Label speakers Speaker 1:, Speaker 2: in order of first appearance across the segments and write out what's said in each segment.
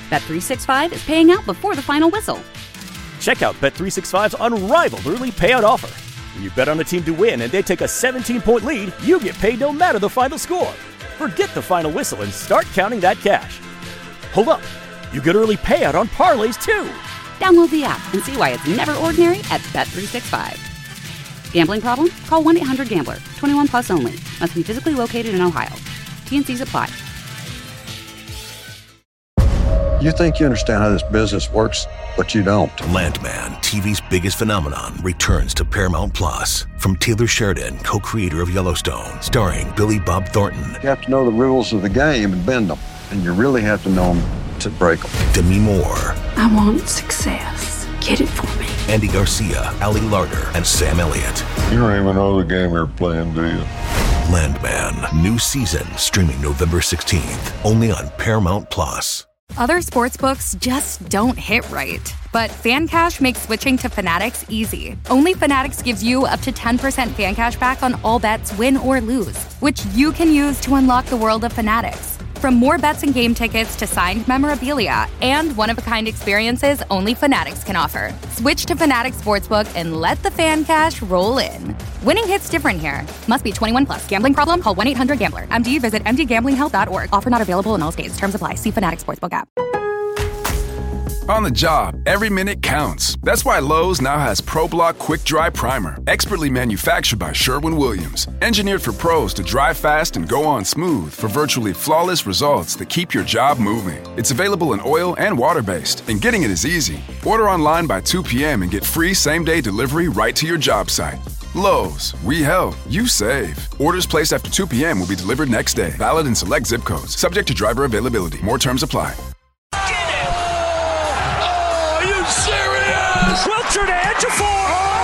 Speaker 1: Bet365 is paying out before the final whistle.
Speaker 2: Check out Bet365's unrivaled early payout offer. When you bet on a team to win and they take a 17-point lead, you get paid no matter the final score. Forget the final whistle and start counting that cash. Hold up. You get early payout on parlays, too.
Speaker 1: Download the app and see why it's never ordinary at Bet365. Gambling problem? Call 1-800-GAMBLER. 21 plus only. Must be physically located in Ohio. T&Cs apply.
Speaker 3: You think you understand how this business works, but you don't.
Speaker 4: Landman, TV's biggest phenomenon, returns to Paramount Plus. From Taylor Sheridan, co-creator of Yellowstone, starring Billy Bob Thornton.
Speaker 3: You have to know the rules of the game and bend them, and you really have to know them to break them.
Speaker 4: Demi Moore.
Speaker 5: I want success. Get it for me.
Speaker 4: Andy Garcia, Ali Larter, and Sam Elliott.
Speaker 6: You don't even know the game you're playing, do you?
Speaker 4: Landman, new season, streaming November 16th, only on Paramount Plus.
Speaker 7: Other sportsbooks just don't hit right. But FanCash makes switching to Fanatics easy. Only Fanatics gives you up to 10% fan cash back on all bets, win or lose, which you can use to unlock the world of Fanatics. From more bets and game tickets to signed memorabilia and one-of-a-kind experiences only Fanatics can offer. Switch to Fanatics Sportsbook and let the fan cash roll in. Winning hits different here. Must be 21 plus. Gambling problem? Call 1-800-GAMBLER. MD, visit mdgamblinghelp.org. Offer not available in all states. Terms apply. See Fanatics Sportsbook app.
Speaker 8: On the job, every minute counts. That's why Lowe's now has ProBlock Quick Dry Primer, expertly manufactured by Sherwin-Williams. Engineered for pros to dry fast and go on smooth for virtually flawless results that keep your job moving. It's available in oil and water-based, and getting it is easy. Order online by 2 p.m. and get free same-day delivery right to your job site. Lowe's, we help, you save. Orders placed after 2 p.m. will be delivered next day. Valid in select zip codes. Subject to driver availability. More terms apply.
Speaker 9: Wiltshire to Ejiofor!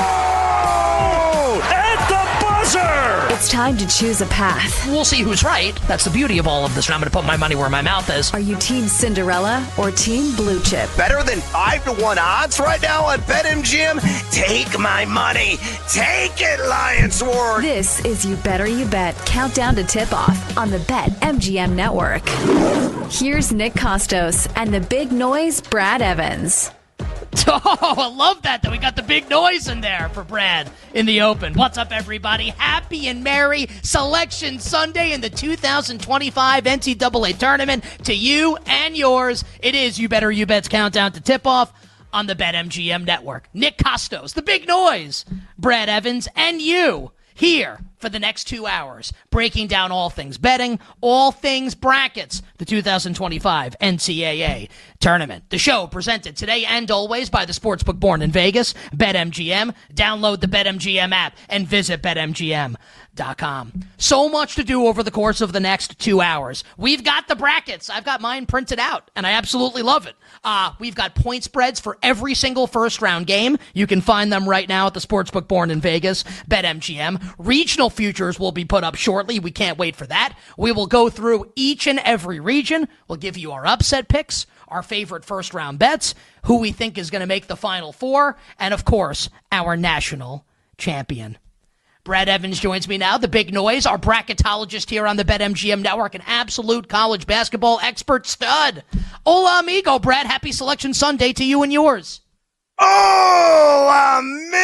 Speaker 9: Oh! At the buzzer!
Speaker 10: It's time to choose a path.
Speaker 11: We'll see who's right. That's the beauty of all of this, and I'm going to put my money where my mouth is.
Speaker 10: Are you Team Cinderella or Team Blue Chip?
Speaker 12: Better than 5-1 odds right now on BetMGM? Take my money. Take it, Lion Sword!
Speaker 10: This is You Better You Bet Countdown to Tip-Off on the BetMGM Network. Here's Nick Kostos and the big noise, Brad Evans.
Speaker 11: Oh, I love that we got the big noise in there for Brad in the open. What's up, everybody? Happy and merry Selection Sunday in the 2025 NCAA Tournament to you and yours. It is You Better You Bet's Countdown to Tip-Off on the BetMGM Network. Nick Kostos, the big noise, Brad Evans, and you here for the next 2 hours, breaking down all things betting, all things brackets, the 2025 NCAA Tournament. The show presented today and always by the sportsbook born in Vegas, BetMGM. Download the BetMGM app and visit BetMGM.com. So much to do over the course of the next 2 hours. We've got the brackets. I've got mine printed out, and I absolutely love it. We've got point spreads for every single first-round game. You can find them right now at the sportsbook born in Vegas, BetMGM. Regional futures will be put up shortly. We can't wait for that. We will go through each and every region. We'll give you our upset picks, our favorite first-round bets, who we think is going to make the Final Four, and, of course, our national champion. Brad Evans joins me now, the big noise, our bracketologist here on the BetMGM Network, an absolute college basketball expert stud. Hola, amigo. Brad, happy Selection Sunday to you and yours.
Speaker 12: Oh,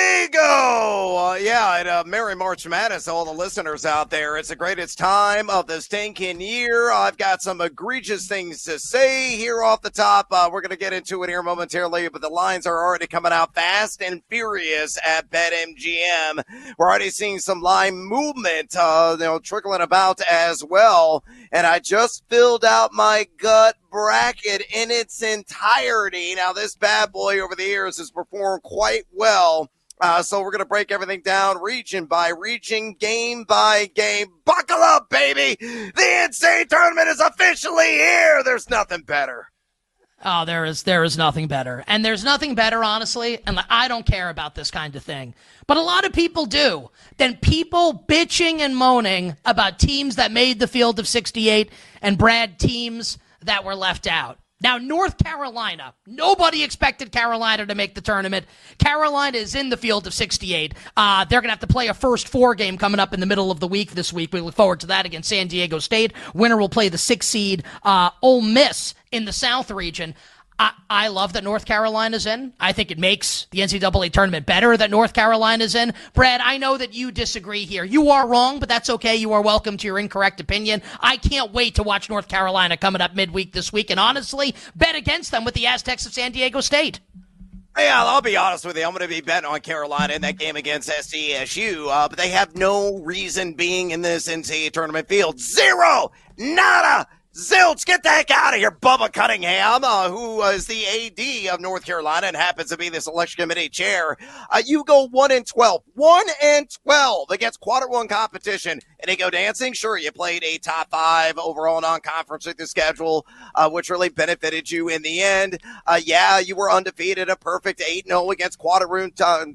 Speaker 12: amigo! And Merry March Madness to all the listeners out there. It's the greatest time of the stinking year. I've got some egregious things to say here off the top. We're going to get into it here momentarily, but the lines are already coming out fast and furious at BetMGM. We're already seeing some line movement, trickling about as well. And I just filled out my gut bracket in its entirety. Now, this bad boy over the years has performed quite well. So we're going to break everything down region by region, game by game. Buckle up, baby. The NCAA tournament is officially here. There's nothing better.
Speaker 11: Oh, there is nothing better. And there's nothing better, honestly, and I don't care about this kind of thing, but a lot of people do, than people bitching and moaning about teams that made the field of 68 and Brad, teams that were left out. Now, North Carolina, nobody expected Carolina to make the tournament. Carolina is in the field of 68. They're going to have to play a first 4 game coming up in the middle of the week this week. We look forward to that against San Diego State. Winner will play the 6th seed Ole Miss in the South region. I love that North Carolina's in. I think it makes the NCAA tournament better that North Carolina's in. Brad, I know that you disagree here. You are wrong, but that's okay. You are welcome to your incorrect opinion. I can't wait to watch North Carolina coming up midweek this week, and honestly, bet against them with the Aztecs of San Diego State.
Speaker 12: Yeah, I'll be honest with you. I'm going to be betting on Carolina in that game against SDSU, but they have no reason being in this NCAA tournament field. Zero! Nada! Zilch, get the heck out of here, Bubba Cunningham, who is the AD of North Carolina and happens to be the selection committee chair. You go 1-12, 1-12 against quadrant 1 competition. And they go dancing. Sure, you played a top 5 overall non-conference with the schedule, which really benefited you in the end. Yeah, you were undefeated, a perfect 8-0 against quadrant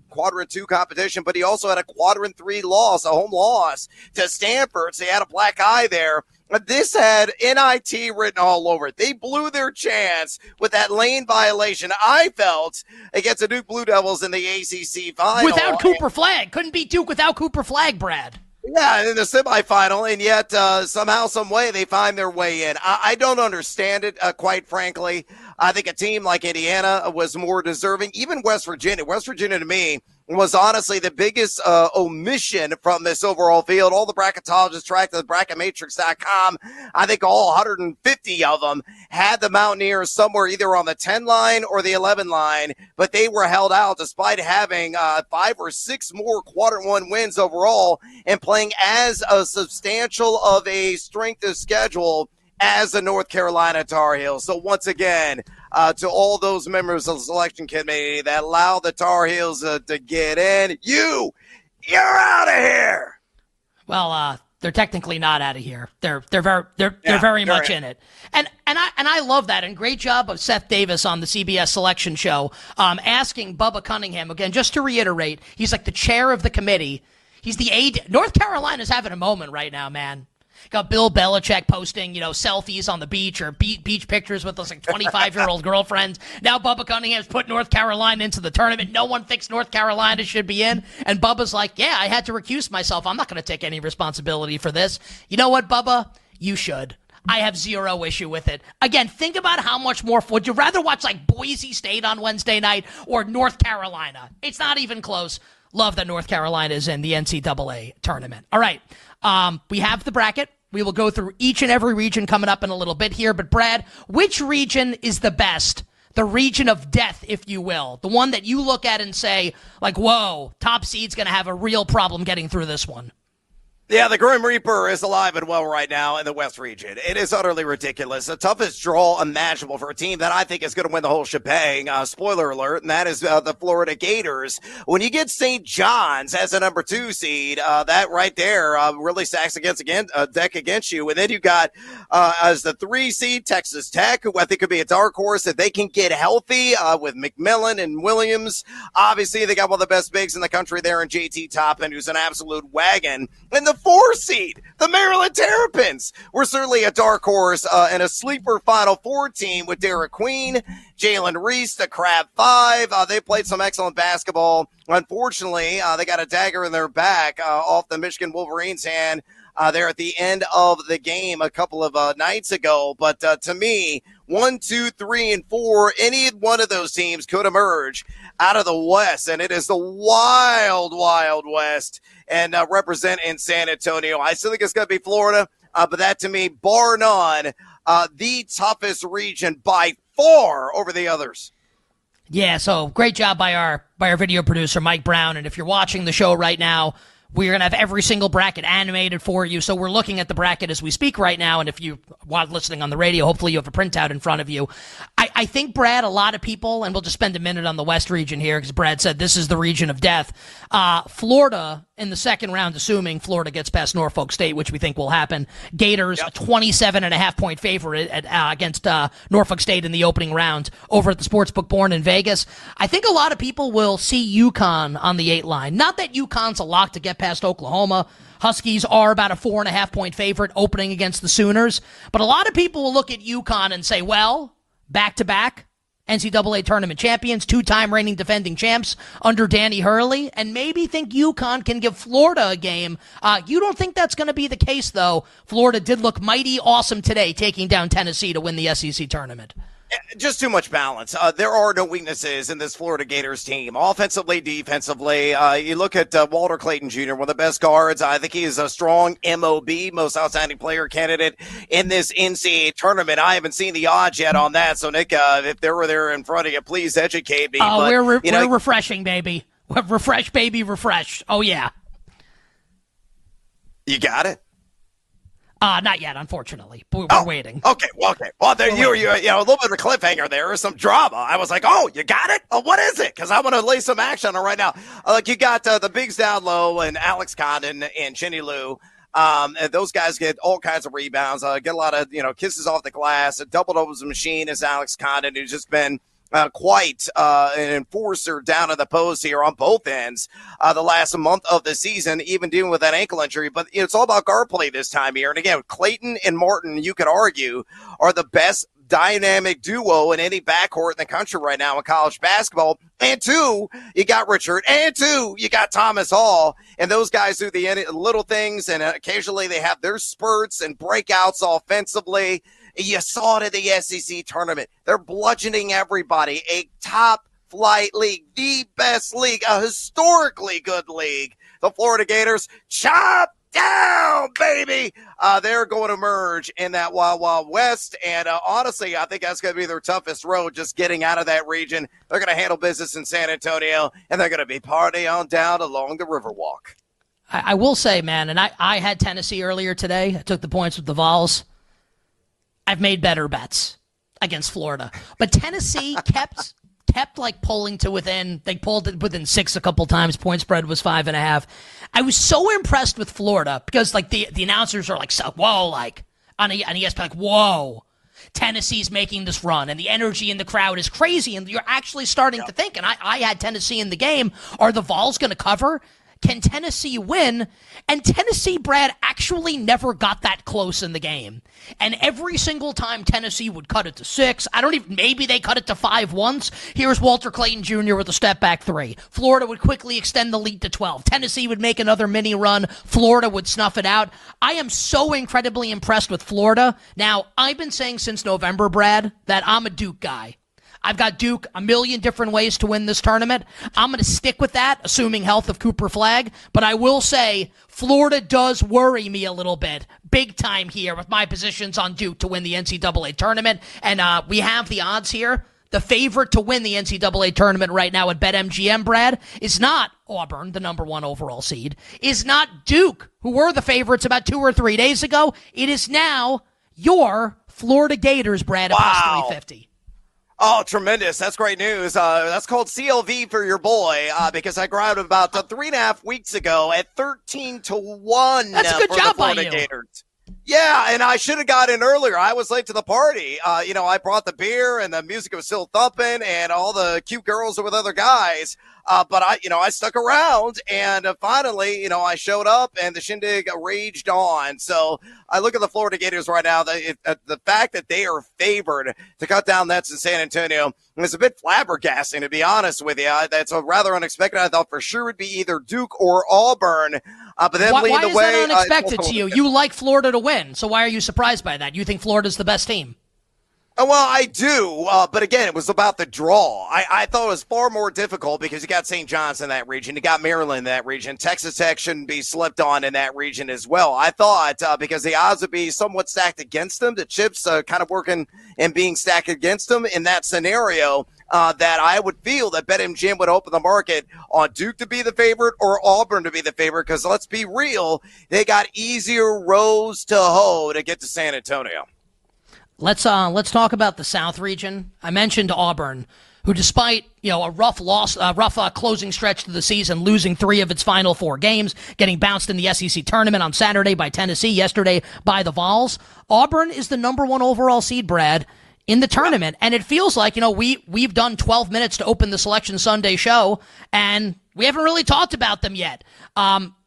Speaker 12: 2 competition, but he also had a quadrant 3 loss, a home loss to Stanford. So he had a black eye there. This had NIT written all over it. They blew their chance with that lane violation, I felt, against the Duke Blue Devils in the ACC final.
Speaker 11: Without Cooper Flagg. Couldn't beat Duke without Cooper Flagg, Brad.
Speaker 12: Yeah, in the semifinal, and yet somehow, some way, they find their way in. I don't understand it, quite frankly. I think a team like Indiana was more deserving. Even West Virginia. West Virginia, to me, was honestly the biggest omission from this overall field. All the bracketologists tracked the bracketmatrix.com. I think all 150 of them had the Mountaineers somewhere either on the 10 line or the 11 line, but they were held out despite having 5 or 6 more quadrant 1 wins overall and playing as a substantial of a strength of schedule as the North Carolina Tar Heels. So once again, to all those members of the selection committee that allowed the Tar Heels to get in, you're out of here.
Speaker 11: Well, they're technically not out of here. They're very much in it. And I love that. And great job of Seth Davis on the CBS selection show, asking Bubba Cunningham again, just to reiterate, he's like the chair of the committee. He's the AD. North Carolina's having a moment right now, man. Got Bill Belichick posting, selfies on the beach or beach pictures with those 25-year-old girlfriends. Now Bubba Cunningham's put North Carolina into the tournament. No one thinks North Carolina should be in. And Bubba's like, yeah, I had to recuse myself. I'm not going to take any responsibility for this. You know what, Bubba? You should. I have zero issue with it. Again, think about how much more. Would you rather watch Boise State on Wednesday night or North Carolina? It's not even close. Love that North Carolina is in the NCAA tournament. All right. We have the bracket. We will go through each and every region coming up in a little bit here. But, Brad, which region is the best? The region of death, if you will. The one that you look at and say, whoa, top seed's going to have a real problem getting through this one.
Speaker 12: Yeah, the Grim Reaper is alive and well right now in the West region. It is utterly ridiculous. The toughest draw imaginable for a team that I think is going to win the whole shebang. Spoiler alert, and that is the Florida Gators. When you get St. John's as a number 2 seed, that right there really stacks deck against you. And then you got as the 3 seed Texas Tech, who I think could be a dark horse if they can get healthy with McMillan and Williams. Obviously, they got one of the best bigs in the country there in JT Toppin, who's an absolute wagon. And the 4 seed, the Maryland Terrapins, were certainly a dark horse and a sleeper Final Four team with Derek Queen, Jalen Reese, the Crab 5. They played some excellent basketball. Unfortunately, they got a dagger in their back off the Michigan Wolverines' hand there at the end of the game a couple of nights ago. But to me, 1, 2, 3, and 4, any one of those teams could emerge out of the West, and it is the wild, wild West, and represent in San Antonio. I still think it's going to be Florida, but that to me, bar none, the toughest region by far over the others.
Speaker 11: Yeah, so great job by our video producer, Mike Brown, and if you're watching the show right now, we're going to have every single bracket animated for you. So we're looking at the bracket as we speak right now. And if you are listening on the radio, hopefully you have a printout in front of you. I think, Brad, a lot of people, and we'll just spend a minute on the West region here because Brad said this is the region of death. Florida in the second round, assuming Florida gets past Norfolk State, which we think will happen. Gators, a 27.5-point favorite against Norfolk State in the opening round over at the Sportsbook Born in Vegas. I think a lot of people will see UConn on the 8 line. Not that UConn's a lock to get past Oklahoma. Huskies are about a 4.5-point favorite opening against the Sooners. But a lot of people will look at UConn and say, well, back-to-back NCAA tournament champions, 2-time reigning defending champs under Danny Hurley, and maybe think UConn can give Florida a game. You don't think that's going to be the case, though. Florida did look mighty awesome today, taking down Tennessee to win the SEC tournament.
Speaker 12: Just too much balance. There are no weaknesses in this Florida Gators team, offensively, defensively. You look at Walter Clayton Jr., one of the best guards. I think he is a strong MOB, most outstanding player candidate in this NCAA tournament. I haven't seen the odds yet on that. So, Nick, if they were there in front of you, please educate me.
Speaker 11: We're refreshing, baby. Refresh, baby, refresh. Oh, yeah.
Speaker 12: You got it?
Speaker 11: Not yet, unfortunately. But we're waiting.
Speaker 12: Okay. Well, there you're a little bit of a cliffhanger there, or some drama. I was like, oh, you got it? Oh, what is it? Because I want to lay some action on it right now. You got the bigs down low and Alex Condon and Chinny Lou. And those guys get all kinds of rebounds. Get a lot of kisses off the glass. A double-doubles machine is Alex Condon, who's just been quite an enforcer down in the post here on both ends the last month of the season, even dealing with that ankle injury. But it's all about guard play this time here. And again, Clayton and Martin, you could argue, are the best dynamic duo in any backcourt in the country right now in college basketball. And two, you got Richard. And two, you got Thomas Hall. And those guys do the little things, and occasionally they have their spurts and breakouts offensively. You saw it in the SEC tournament. They're bludgeoning everybody. A top-flight league, the best league, a historically good league. The Florida Gators, chop down, baby. They're going to emerge in that Wild Wild West. And honestly, I think that's going to be their toughest road, just getting out of that region. They're going to handle business in San Antonio, and they're going to be partying on down along the Riverwalk.
Speaker 11: I will say, man, and I had Tennessee earlier today. I took the points with the Vols. I've made better bets against Florida. But Tennessee kept like pulling to within. They pulled it within 6 a couple times. Point spread was 5.5. I was so impressed with Florida because like the announcers are like, so, whoa, like on ESPN, like, whoa, Tennessee's making this run, and the energy in the crowd is crazy, and you're actually starting to think, and I had Tennessee in the game. Are the Vols going to cover? Can Tennessee win? And Tennessee, Brad, actually never got that close in the game. And every single time Tennessee would cut it to 6, maybe they cut it to 5 once. Here's Walter Clayton Jr. with a step back 3. Florida would quickly extend the lead to 12. Tennessee would make another mini run. Florida would snuff it out. I am so incredibly impressed with Florida. Now, I've been saying since November, Brad, that I'm a Duke guy. I've got Duke a million different ways to win this tournament. I'm going to stick with that, assuming health of Cooper Flagg. But I will say Florida does worry me a little bit, big time here with my positions on Duke to win the NCAA tournament. And we have the odds here. The favorite to win the NCAA tournament right now at BetMGM, Brad, is not Auburn, the number 1 overall seed, is not Duke, who were the favorites about 2 or 3 days ago. It is now your Florida Gators, Brad, at plus 350.
Speaker 12: Oh, tremendous. That's great news. That's called CLV for your boy, because I grabbed about 3.5 weeks ago at 13-1.
Speaker 11: That's a good
Speaker 12: for
Speaker 11: job
Speaker 12: the Florida
Speaker 11: by you.
Speaker 12: Gators. Yeah, and I should have got in earlier. I was late to the party. I brought the beer and the music was still thumping and all the cute girls were with other guys. But I stuck around and finally, I showed up and the shindig raged on. So I look at the Florida Gators right now. The fact that they are favored to cut down nets in San Antonio is a bit flabbergasting, to be honest with you. That's a rather unexpected. I thought for sure it would be either Duke or Auburn. But then
Speaker 11: why
Speaker 12: lead the
Speaker 11: is
Speaker 12: way.
Speaker 11: That unexpected to you? You like Florida to win. So why are you surprised by that? You think Florida's the best team?
Speaker 12: Well, I do, but again, it was about the draw. I thought it was far more difficult because you got St. John's in that region, you got Maryland in that region, Texas Tech shouldn't be slept on in that region as well. I thought because the odds would be somewhat stacked against them, the chips kind of working and being stacked against them in that scenario, that I would feel that BetMGM would open the market on Duke to be the favorite or Auburn to be the favorite because let's be real, they got easier rows to hoe to get to San Antonio.
Speaker 11: Let's talk about the South region. I mentioned Auburn, who despite, a rough closing stretch to the season, losing 3 of its final 4 games, getting bounced in the SEC tournament on Saturday by Tennessee, yesterday by the Vols. Auburn is the number 1 overall seed, Brad, in the tournament. And it feels like, we've done 12 minutes to open the Selection Sunday show, and we haven't really talked about them yet.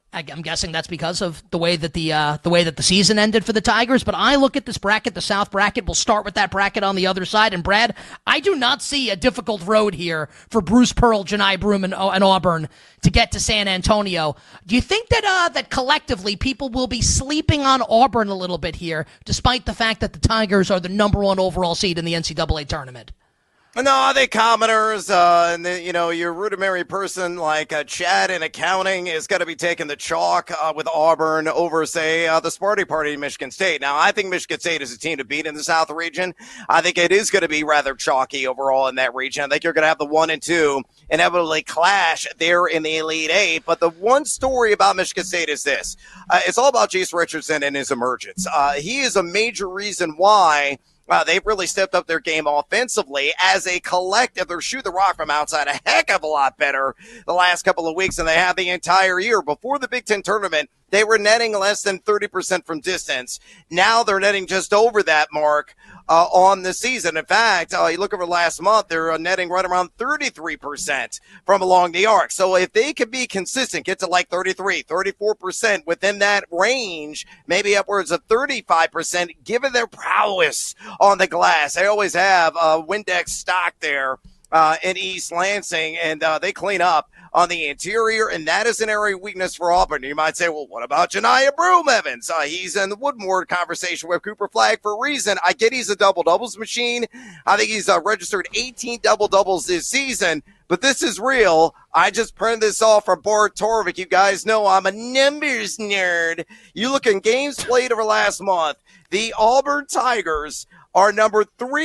Speaker 11: I'm guessing that's because of the way that the season ended for the Tigers. But I look at this bracket, the South bracket. We'll start with that bracket on the other side. And Brad, I do not see a difficult road here for Bruce Pearl, Johni Broome, and Auburn to get to San Antonio. Do you think that that collectively people will be sleeping on Auburn a little bit here, despite the fact that the Tigers are the number 1 overall seed in the NCAA tournament?
Speaker 12: No, I think commoners, and your rudimentary person like Chad in accounting is going to be taking the chalk with Auburn over, say, the Sparty Party in Michigan State. Now, I think Michigan State is a team to beat in the South region. I think it is going to be rather chalky overall in that region. I think you're going to have the 1 and 2 inevitably clash there in the Elite Eight. But the one story about Michigan State is this. It's all about Jace Richardson and his emergence. He is a major reason why they've really stepped up their game offensively as a collective. They're shooting the rock from outside a heck of a lot better the last couple of weeks than they have the entire year. Before the Big Ten tournament, they were netting less than 30% from distance. Now they're netting just over that mark on the season. In fact, you look over last month, they're netting right around 33% from along the arc. So if they can be consistent, get to like 33, 34% within that range, maybe upwards of 35%, given their prowess on the glass. They always have Windex stock there in East Lansing, and they clean up on the interior, and that is an area of weakness for Auburn. You might say, well, what about Johni Broome, Evans? He's in the Woodmore conversation with Cooper Flagg for a reason. I get he's a double-doubles machine. I think he's registered 18 double-doubles this season, but this is real. I just printed this off from Bart Torvik. You guys know I'm a numbers nerd. You look in games played over last month, the Auburn Tigers are number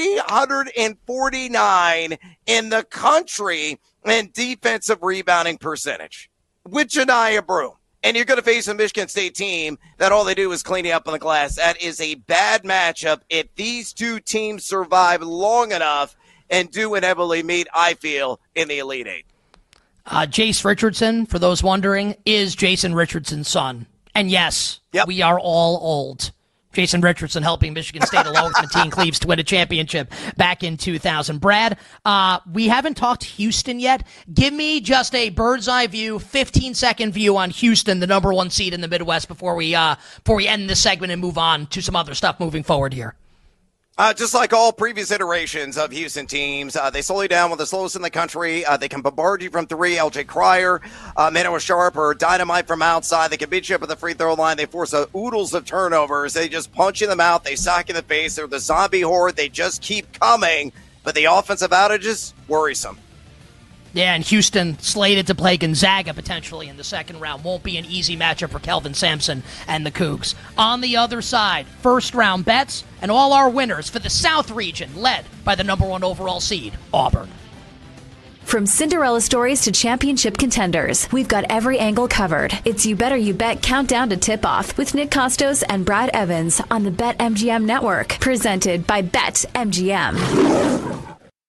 Speaker 12: 349 in the country in defensive rebounding percentage with Johni Broome. And you're going to face a Michigan State team that all they do is clean you up on the glass. That is a bad matchup. If these two teams survive long enough and do inevitably meet, I feel, in the Elite Eight.
Speaker 11: Jace Richardson, for those wondering, is Jason Richardson's son. And yes, we are all old. Jason Richardson helping Michigan State along with Mateen Cleaves to win a championship back in 2000. Brad, we haven't talked Houston yet. Give me just a bird's eye view, 15-second view on Houston, the number 1 seed in the Midwest, before we end this segment and move on to some other stuff moving forward here.
Speaker 12: Just like all previous iterations of Houston teams, they slow you down with the slowest in the country. They can bombard you from 3. LJ Cryer, Manoa Sharp, or dynamite from outside. They can beat you up at the free throw line. They force oodles of turnovers. They just punch you in the mouth. They sock you in the face. They're the zombie horde. They just keep coming. But the offensive outages, worrisome.
Speaker 11: Yeah, and Houston slated to play Gonzaga potentially in the second round. Won't be an easy matchup for Kelvin Sampson and the Cougs. On the other side, first-round bets and all our winners for the South region, led by the number 1 overall seed, Auburn.
Speaker 10: From Cinderella stories to championship contenders, we've got every angle covered. It's You Better You Bet Countdown to Tip-Off with Nick Costos and Brad Evans on the BetMGM Network, presented by BetMGM.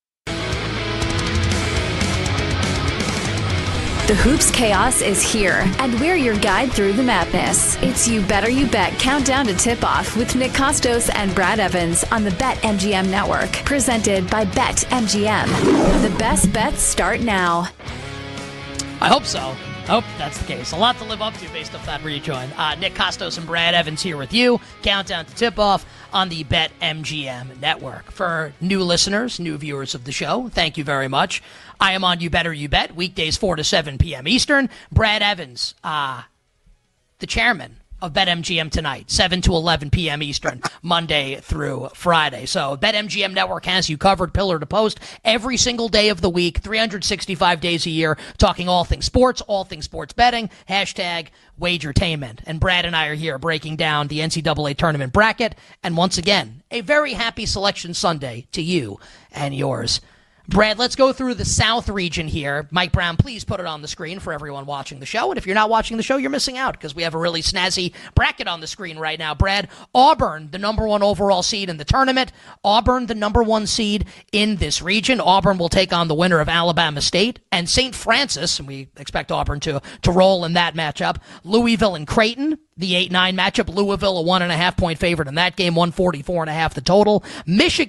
Speaker 10: The Hoops Chaos is here, and we're your guide through the madness. It's You Better You Bet Countdown to Tip-Off with Nick Costos and Brad Evans on the BetMGM Network, presented by BetMGM. The best bets start now.
Speaker 11: I hope so. I hope that's the case. A lot to live up to based off that rejoin. Nick Costos and Brad Evans here with you. Countdown to Tip-Off on the BetMGM Network. For new listeners, new viewers of the show, thank you very much. I am on You Better You Bet, weekdays 4 to 7 p.m. Eastern. Brad Evans, the chairman of BetMGM tonight, 7 to 11 p.m. Eastern, Monday through Friday. So BetMGM Network has you covered pillar to post every single day of the week, 365 days a year, talking all things sports betting, hashtag wagertainment. And Brad and I are here breaking down the NCAA tournament bracket. And once again, a very happy Selection Sunday to you and yours. Brad, let's go through the South region here. Mike Brown, please put it on the screen for everyone watching the show. And if you're not watching the show, you're missing out because we have a really snazzy bracket on the screen right now. Brad, Auburn, the number 1 overall seed in the tournament. Auburn, the number 1 seed in this region. Auburn will take on the winner of Alabama State and St. Francis, and we expect Auburn to roll in that matchup. Louisville and Creighton, the 8-9 matchup. Louisville, a 1.5 point favorite in that game, 144.5 the total. Michigan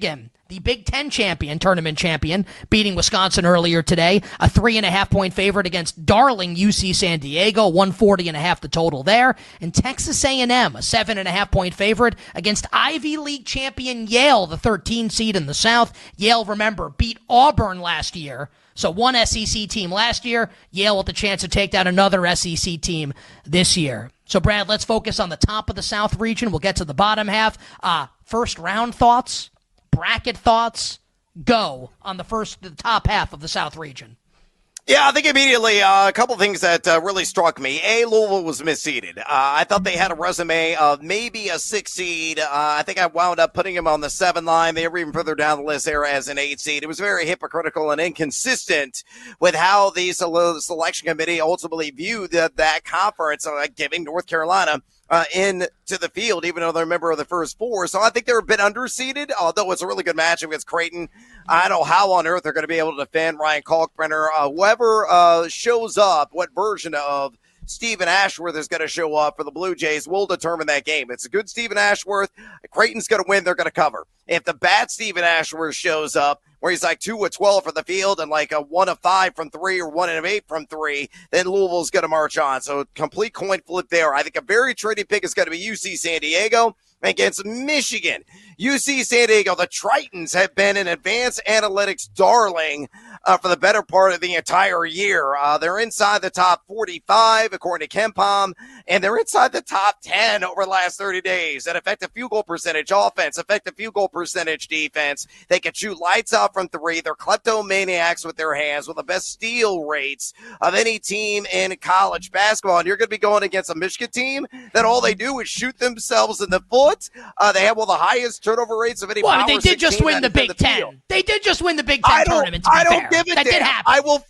Speaker 11: the Big Ten champion, tournament champion, beating Wisconsin earlier today. A 3.5-point favorite against darling UC San Diego, 140.5 the total there. And Texas A&M, a 7.5-point favorite against Ivy League champion Yale, the 13 seed in the South. Yale, remember, beat Auburn last year. So one SEC team last year, Yale with the chance to take down another SEC team this year. So, Brad, let's focus on the top of the South region. We'll get to the bottom half. First round thoughts, bracket thoughts, go on the top half of the South region.
Speaker 12: Yeah, I think immediately a couple things that really struck me. Louisville was misseeded. I thought they had a resume of maybe a 6 seed. I think I wound up putting them on the 7 line. They were even further down the list there as an 8 seed. It was very hypocritical and inconsistent with how the selection committee ultimately viewed that conference, giving North Carolina into the field, even though they're a member of the first 4. So I think they're a bit underseeded, although it's a really good matchup against Creighton. I don't know how on earth they're going to be able to defend Ryan Kalkbrenner. Whoever shows up, what version of Stephen Ashworth is going to show up for the Blue Jays will determine that game. It's a good Stephen Ashworth. Creighton's going to win. They're going to cover. If the bad Stephen Ashworth shows up, where he's like 2 of 12 from the field and like a 1 of 5 from 3 or 1 of 8 from 3, then Louisville's going to march on. So complete coin flip there. I think a very trendy pick is going to be UC San Diego against Michigan. UC San Diego, the Tritons have been an advanced analytics darling for the better part of the entire year. They're inside the top 45, according to KenPom, and they're inside the top 10 over the last 30 days. An effective field goal percentage offense, effective field goal percentage defense. They can shoot lights out from 3. They're kleptomaniacs with their hands, with the best steal rates of any team in college basketball. And you're going to be going against a Michigan team that all they do is shoot themselves in the foot. They have one of the highest turnover rates of any power.
Speaker 11: They did just win the Big Ten. They did just win the Big Ten tournament, to be fair.
Speaker 12: I don't give a damn.
Speaker 11: Did happen.
Speaker 12: I will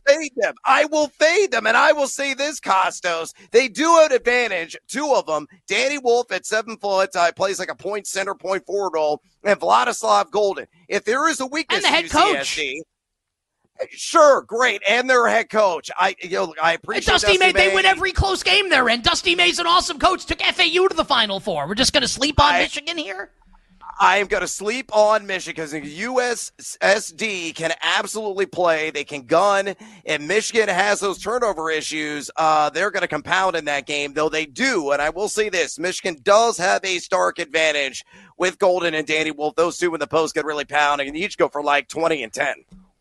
Speaker 12: fade them. And I will say this, Costos. They do have an advantage, 2 of them. Danny Wolf at 7 foot, plays like a point center, point forward role, and Vladislav Golden. If there is a weakness
Speaker 11: and the head coach.
Speaker 12: Sure, great, and their head coach. I appreciate
Speaker 11: Dusty May. They win every close game they're in. Dusty May's an awesome coach. Took FAU to the Final Four. We're just going to sleep on Michigan here?
Speaker 12: I am going to sleep on Michigan because USSD can absolutely play. They can gun, and Michigan has those turnover issues. They're going to compound in that game, though they do. And I will say this, Michigan does have a stark advantage with Golden and Danny Wolf. Those 2 in the post get really pounding, and each go for like 20 and 10.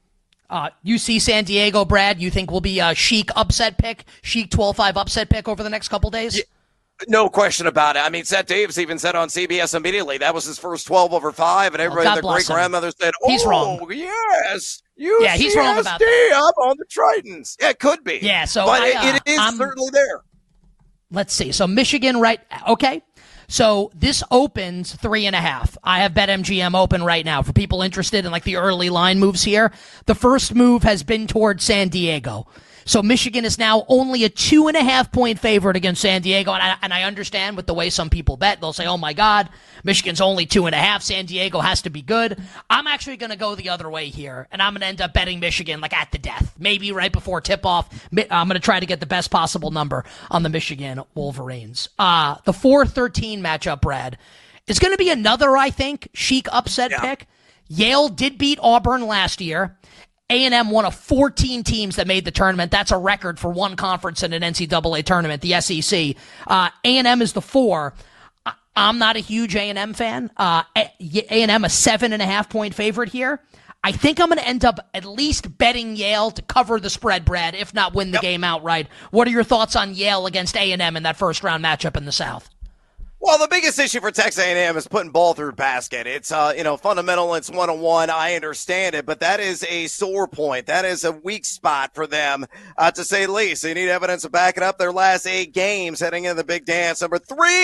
Speaker 11: UC San Diego, Brad, you think will be a chic upset pick, chic 12-5 upset pick over the next couple days?
Speaker 12: Yeah. No question about it. I mean, Seth Davis even said on CBS immediately that was his first 12 over 5, and everybody, their great-grandmother said,
Speaker 11: he's wrong.
Speaker 12: Yes,
Speaker 11: he's wrong about that.
Speaker 12: Up on the Tritons. Yeah, it could be.
Speaker 11: Yeah, so
Speaker 12: but it is certainly there.
Speaker 11: Let's see. So Michigan, right? Okay. So this opens 3.5. I have BetMGM open right now for people interested in like the early line moves here. The first move has been towards San Diego. So Michigan is now only a 2.5-point favorite against San Diego. And I understand with the way some people bet, they'll say, oh my God, Michigan's only 2.5. San Diego has to be good. I'm actually going to go the other way here. And I'm going to end up betting Michigan like at the death. Maybe right before tip-off. I'm going to try to get the best possible number on the Michigan Wolverines. The 4-13 matchup, Brad, is going to be another, I think, chic upset pick. Yale did beat Auburn last year. A&M one of 14 teams that made the tournament. That's a record for one conference in an NCAA tournament, the SEC. A&M is the 4. I'm not a huge A&M fan. A&M a 7.5-point favorite here. I think I'm going to end up at least betting Yale to cover the spread, Brad, if not win the game outright. What are your thoughts on Yale against A&M in that first-round matchup in the South?
Speaker 12: Well, the biggest issue for Texas A&M is putting ball through basket. It's, fundamental. It's one-on-one. I understand it, but that is a sore point. That is a weak spot for them, to say the least. They need evidence to back it up. Their last 8 games heading into the big dance. Number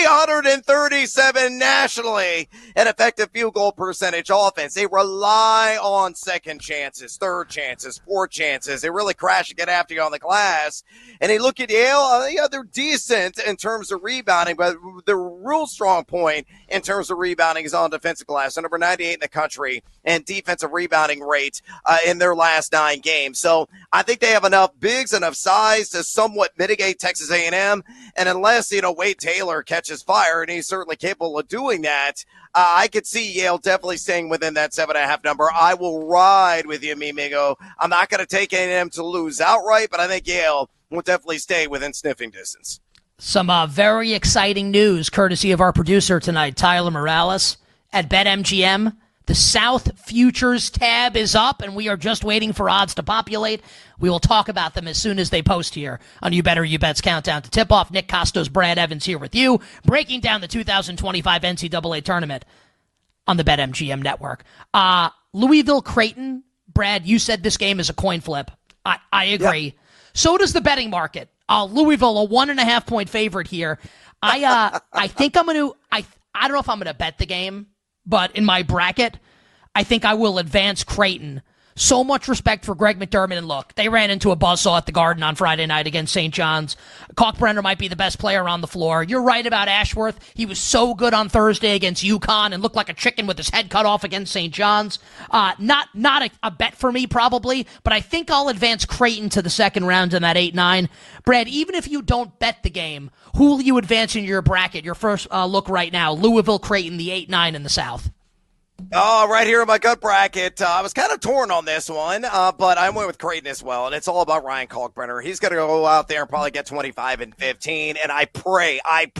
Speaker 12: 337 nationally in effective field goal percentage offense. They rely on second chances, third chances, fourth chances. They really crash and get after you on the glass. And they look at Yale. They're decent in terms of rebounding, but they're real strong point in terms of rebounding is on defensive glass. So number 98 in the country and defensive rebounding rate in their last 9 games. So I think they have enough bigs, enough size to somewhat mitigate Texas A&M. And unless, Wade Taylor catches fire, and he's certainly capable of doing that, I could see Yale definitely staying within that 7.5 number. I will ride with you, Migo. I'm not going to take A&M to lose outright, but I think Yale will definitely stay within sniffing distance.
Speaker 11: Some very exciting news, courtesy of our producer tonight, Tyler Morales, at BetMGM. The South Futures tab is up, and we are just waiting for odds to populate. We will talk about them as soon as they post here on You Better You Bet's Countdown to Tip-Off. Nick Costos, Brad Evans here with you, breaking down the 2025 NCAA tournament on the BetMGM network. Louisville-Creighton, Brad, you said this game is a coin flip. I agree. Yep. So does the betting market. Louisville, a 1.5-point favorite here. I think I'm going to – I don't know if I'm going to bet the game, but in my bracket, I think I will advance Creighton. So much respect for Greg McDermott. And look, they ran into a buzzsaw at the Garden on Friday night against St. John's. Kalkbrenner might be the best player on the floor. You're right about Ashworth. He was so good on Thursday against UConn and looked like a chicken with his head cut off against St. John's. Not a bet for me probably, but I think I'll advance Creighton to the second round in that 8-9. Brad, even if you don't bet the game, who will you advance in your bracket? Your first look right now, Louisville, Creighton, the 8-9 in the South.
Speaker 12: Oh, right here in my gut bracket. I was kind of torn on this one, but I went with Creighton as well, and it's all about Ryan Kalkbrenner. He's going to go out there and probably get 25 and 15, and I pray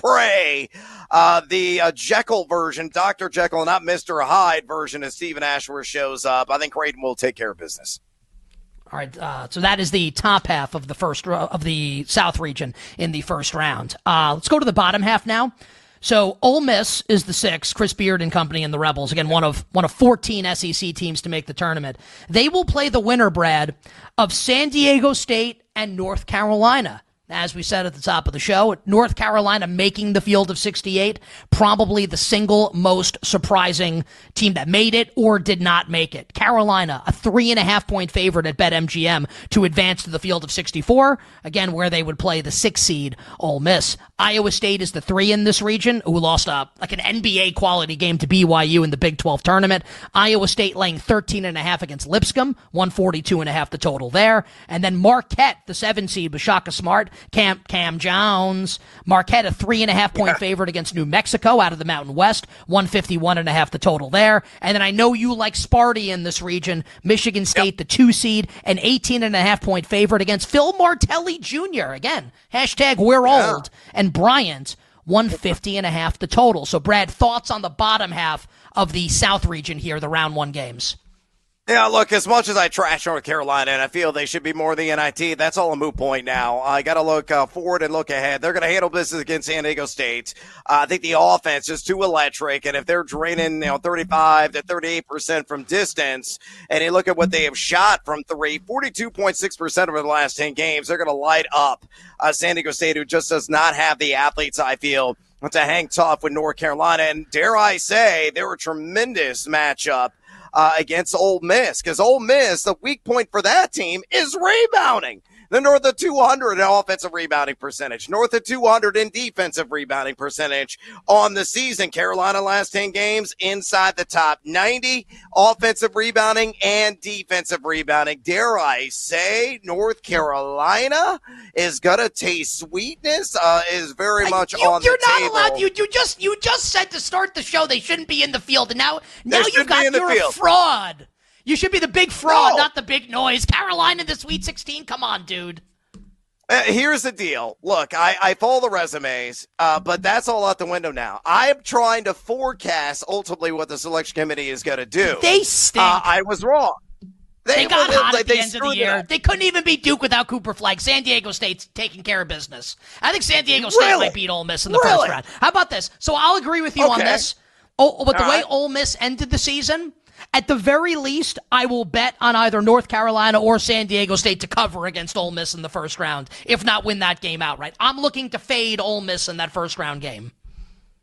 Speaker 12: the Jekyll version, Dr. Jekyll, not Mr. Hyde version of Stephen Ashworth shows up. I think Creighton will take care of business.
Speaker 11: All right, so that is the top half of the first of the South region in the first round. Let's go to the bottom half now. So Ole Miss is the 6th, Chris Beard and company and the Rebels. Again, one of 14 SEC teams to make the tournament. They will play the winner, Brad, of San Diego State and North Carolina. As we said at the top of the show, North Carolina making the field of 68, probably the single most surprising team that made it or did not make it. Carolina, a 3.5-point favorite at BetMGM to advance to the field of 64, again, where they would play the 6th seed, Ole Miss. Iowa State is the 3 in this region, who lost like an NBA quality game to BYU in the Big 12 tournament. Iowa State laying 13.5 against Lipscomb, 142.5 the total there. And then Marquette, the 7 seed, with Shaka Smart, Cam Jones. Marquette, a 3.5-point favorite against New Mexico out of the Mountain West, 151.5 the total there. And then I know you like Sparty in this region. Michigan State, the 2 seed, an 18.5-point favorite against Phil Martelli Jr. Again, hashtag we're old. And Bryant, 150.5 the total. So, Brad, thoughts on the bottom half of the South region here, the round 1 games?
Speaker 12: Yeah, look, as much as I trash North Carolina and I feel they should be more the NIT, that's all a moot point now. I got to look forward and look ahead. They're going to handle business against San Diego State. I think the offense is too electric, and if they're draining 35 to 38% from distance, and you look at what they have shot from 3, 42.6% over the last 10 games, they're going to light up San Diego State, who just does not have the athletes, I feel, to hang tough with North Carolina. And dare I say, they were a tremendous matchup against Ole Miss, because Ole Miss, the weak point for that team is rebounding. They're north of 200 in offensive rebounding percentage, north of 200 in defensive rebounding percentage on the season. Carolina last 10 games inside the top 90, offensive rebounding and defensive rebounding. Dare I say North Carolina is going to taste sweetness, is very much on the table.
Speaker 11: You're not allowed. You just said to start the show they shouldn't be in the field, and now you're a fraud. You should be the big fraud, not the big noise. Carolina in the Sweet 16? Come on, dude.
Speaker 12: Here's the deal. Look, I follow the resumes, but that's all out the window now. I'm trying to forecast ultimately what the selection committee is going to do.
Speaker 11: They stink.
Speaker 12: I was wrong.
Speaker 11: They got hot at the end of the year. They couldn't even beat Duke without Cooper Flagg. San Diego State's taking care of business. I think San Diego State might beat Ole Miss in the first round. How about this? So I'll agree with you on this. But the way Ole Miss ended the season, at the very least, I will bet on either North Carolina or San Diego State to cover against Ole Miss in the first round, if not win that game outright. I'm looking to fade Ole Miss in that first round game.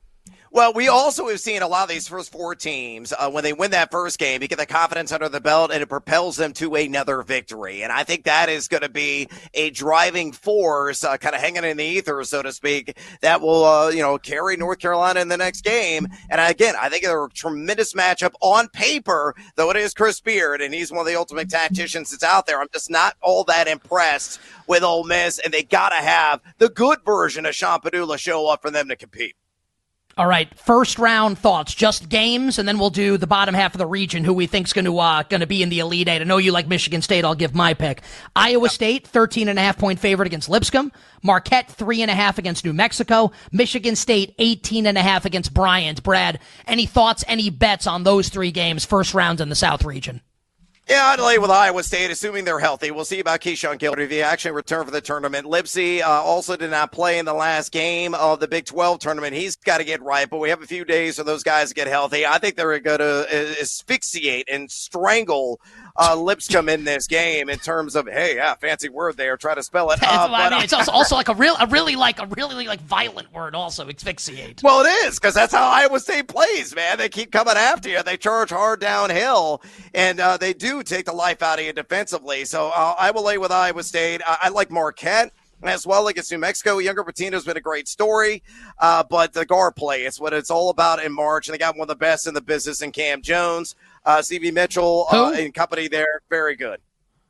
Speaker 12: Well, we also have seen a lot of these first four teams, when they win that first game, you get the confidence under the belt and it propels them to another victory. And I think that is going to be a driving force, kind of hanging in the ether, so to speak, that will, carry North Carolina in the next game. And again, I think they're a tremendous matchup on paper, though it is Chris Beard, and he's one of the ultimate tacticians that's out there. I'm just not all that impressed with Ole Miss, and they got to have the good version of Sean Padula show up for them to compete.
Speaker 11: All right, first round thoughts, just games, and then we'll do the bottom half of the region, who we think's going to be in the Elite Eight. I know you like Michigan State. I'll give my pick. Iowa State, 13.5-point favorite against Lipscomb. Marquette, 3.5 against New Mexico. Michigan State, 18.5 against Bryant. Brad, any thoughts, any bets on those three games, first round in the South region?
Speaker 12: Yeah, I'd lay with Iowa State, assuming they're healthy. We'll see about Keyshawn Gilbert if he actually returned for the tournament. Lipsy also did not play in the last game of the Big 12 tournament. He's got to get right, but we have a few days for those guys to get healthy. I think they're going to asphyxiate and strangle Lipscomb in this game in terms of, fancy word there, try to spell it.
Speaker 11: It's also like a really violent word also, asphyxiate.
Speaker 12: Well, it is, because that's how Iowa State plays, man. They keep coming after you. They charge hard downhill, and they do take the life out of you defensively. So I will lay with Iowa State. I like Marquette as well against New Mexico. Younger Patino's been a great story, but the guard play, it's what it's all about in March, and they got one of the best in the business in Cam Jones. CV Mitchell and company there, very good.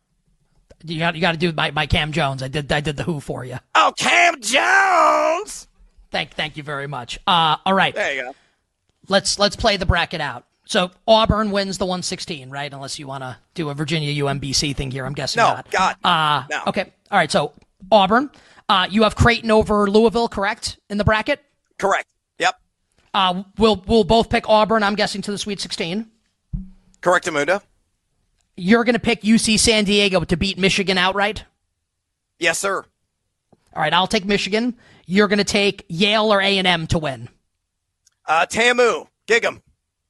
Speaker 11: You got to do my Cam Jones. I did the who for you.
Speaker 12: Oh, Cam Jones!
Speaker 11: Thank you very much. All right.
Speaker 12: There you go.
Speaker 11: Let's play the bracket out. So Auburn wins the 116, right? Unless you want to do a Virginia UMBC thing here, I'm guessing not.
Speaker 12: No.
Speaker 11: Okay. All right. So Auburn, you have Creighton over Louisville, correct, in the bracket?
Speaker 12: Correct. Yep.
Speaker 11: We'll both pick Auburn, I'm guessing, to the Sweet 16.
Speaker 12: Correct, Amunda.
Speaker 11: You're going to pick UC San Diego to beat Michigan outright?
Speaker 12: Yes, sir.
Speaker 11: All right, I'll take Michigan. You're going to take Yale or A&M to win?
Speaker 12: TAMU. Gig 'em.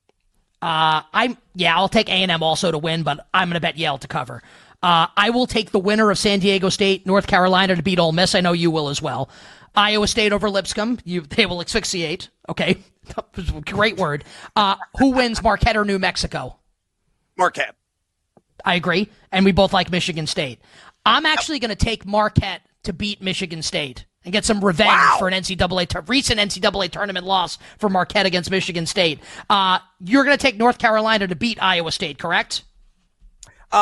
Speaker 11: I'll take A&M also to win, but I'm going to bet Yale to cover. I will take the winner of San Diego State, North Carolina to beat Ole Miss. I know you will as well. Iowa State over Lipscomb. They will asphyxiate. Okay. Great word. Who wins, Marquette or New Mexico?
Speaker 12: Marquette.
Speaker 11: I agree. And we both like Michigan State. I'm actually going to take Marquette to beat Michigan State and get some revenge for an recent NCAA tournament loss for Marquette against Michigan State. You're going to take North Carolina to beat Iowa State, correct?
Speaker 12: No,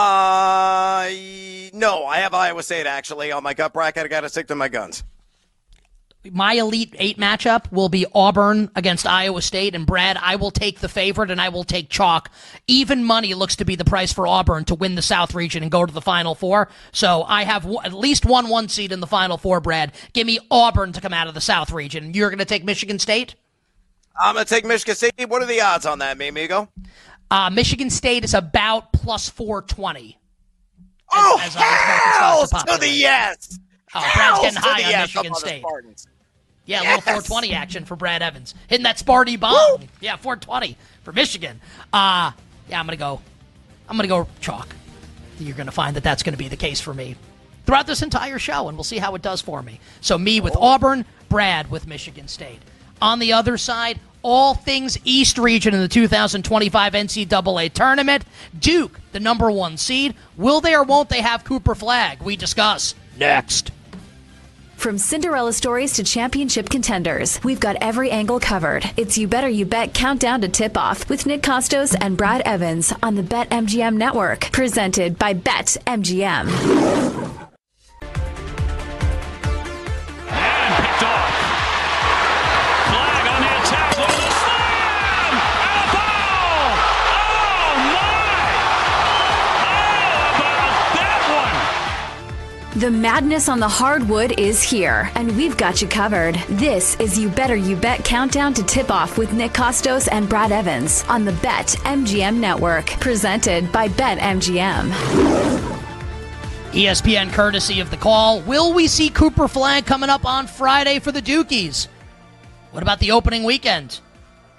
Speaker 12: I have Iowa State actually on my gut bracket. I got to stick to my guns.
Speaker 11: My Elite Eight matchup will be Auburn against Iowa State. And Brad, I will take the favorite and I will take chalk. Even money looks to be the price for Auburn to win the South region and go to the Final Four. So I have at least one seed in the Final Four, Brad. Give me Auburn to come out of the South region. You're going to take Michigan State?
Speaker 12: I'm going to take Michigan State. What are the odds on that, me, amigo?
Speaker 11: Michigan State is about plus 420.
Speaker 12: Hell to the yes!
Speaker 11: Brad's getting high on Michigan State. Yeah, a little 420 action for Brad Evans. Hitting that Sparty bomb. Woo! Yeah, 420 for Michigan. I'm going to go chalk. You're going to find that that's going to be the case for me throughout this entire show, and we'll see how it does for me. So me with Auburn, Brad with Michigan State. On the other side, all things East region in the 2025 NCAA tournament. Duke, the number 1 seed. Will they or won't they have Cooper Flagg? We discuss next.
Speaker 10: From Cinderella stories to championship contenders, we've got every angle covered. It's You Better You Bet Countdown to Tip-Off with Nick Costos and Brad Evans on the BetMGM Network, presented by BetMGM.
Speaker 9: And picked off. Flag on the attack. Look at the slam! And a ball! Oh, my! How about that one?
Speaker 10: The madness on the hardwood is here, and we've got you covered. This is You Better You Bet Countdown to Tip-Off with Nick Costos and Brad Evans on the BetMGM Network, presented by BetMGM.
Speaker 11: ESPN courtesy of The Call. Will we see Cooper Flagg coming up on Friday for the Dukies? What about the opening weekend?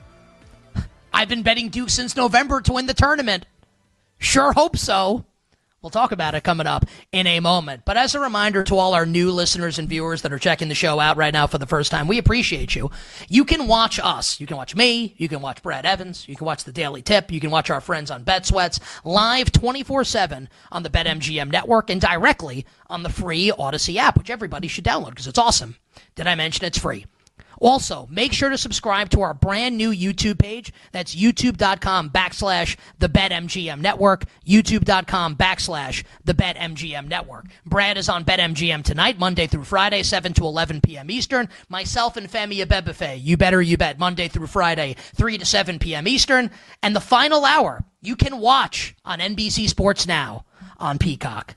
Speaker 11: I've been betting Duke since November to win the tournament. Sure hope so. We'll talk about it coming up in a moment. But as a reminder to all our new listeners and viewers that are checking the show out right now for the first time, we appreciate you. You can watch us. You can watch me. You can watch Brad Evans. You can watch The Daily Tip. You can watch our friends on Bet Sweats live 24/7 on the BetMGM network and directly on the free Odyssey app, which everybody should download because it's awesome. Did I mention it's free? Also, make sure to subscribe to our brand new YouTube page. That's youtube.com/the BetMGM Network. YouTube.com/the BetMGM Network. Brad is on BetMGM tonight, Monday through Friday, 7 to 11 p.m. Eastern. Myself and Femi Abebefe, You Better You Bet, Monday through Friday, 3 to 7 p.m. Eastern. And the final hour, you can watch on NBC Sports Now on Peacock.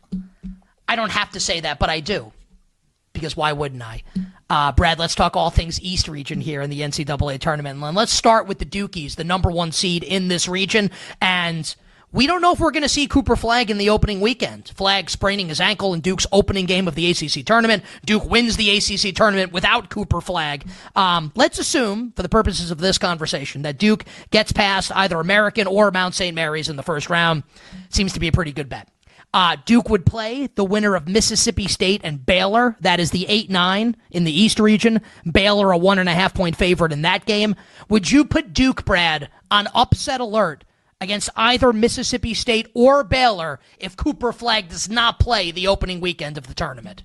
Speaker 11: I don't have to say that, but I do. Because why wouldn't I? Brad, let's talk all things East region here in the NCAA tournament. And let's start with the Dukies, the number one seed in this region. And we don't know if we're going to see Cooper Flagg in the opening weekend. Flagg spraining his ankle in Duke's opening game of the ACC tournament. Duke wins the ACC tournament without Cooper Flagg. Let's assume, for the purposes of this conversation, that Duke gets past either American or Mount St. Mary's in the first round. Seems to be a pretty good bet. Duke would play the winner of Mississippi State and Baylor. That is the 8-9 in the East region. Baylor a 1.5-point favorite in that game. Would you put Duke, Brad, on upset alert against either Mississippi State or Baylor if Cooper Flagg does not play the opening weekend of the tournament?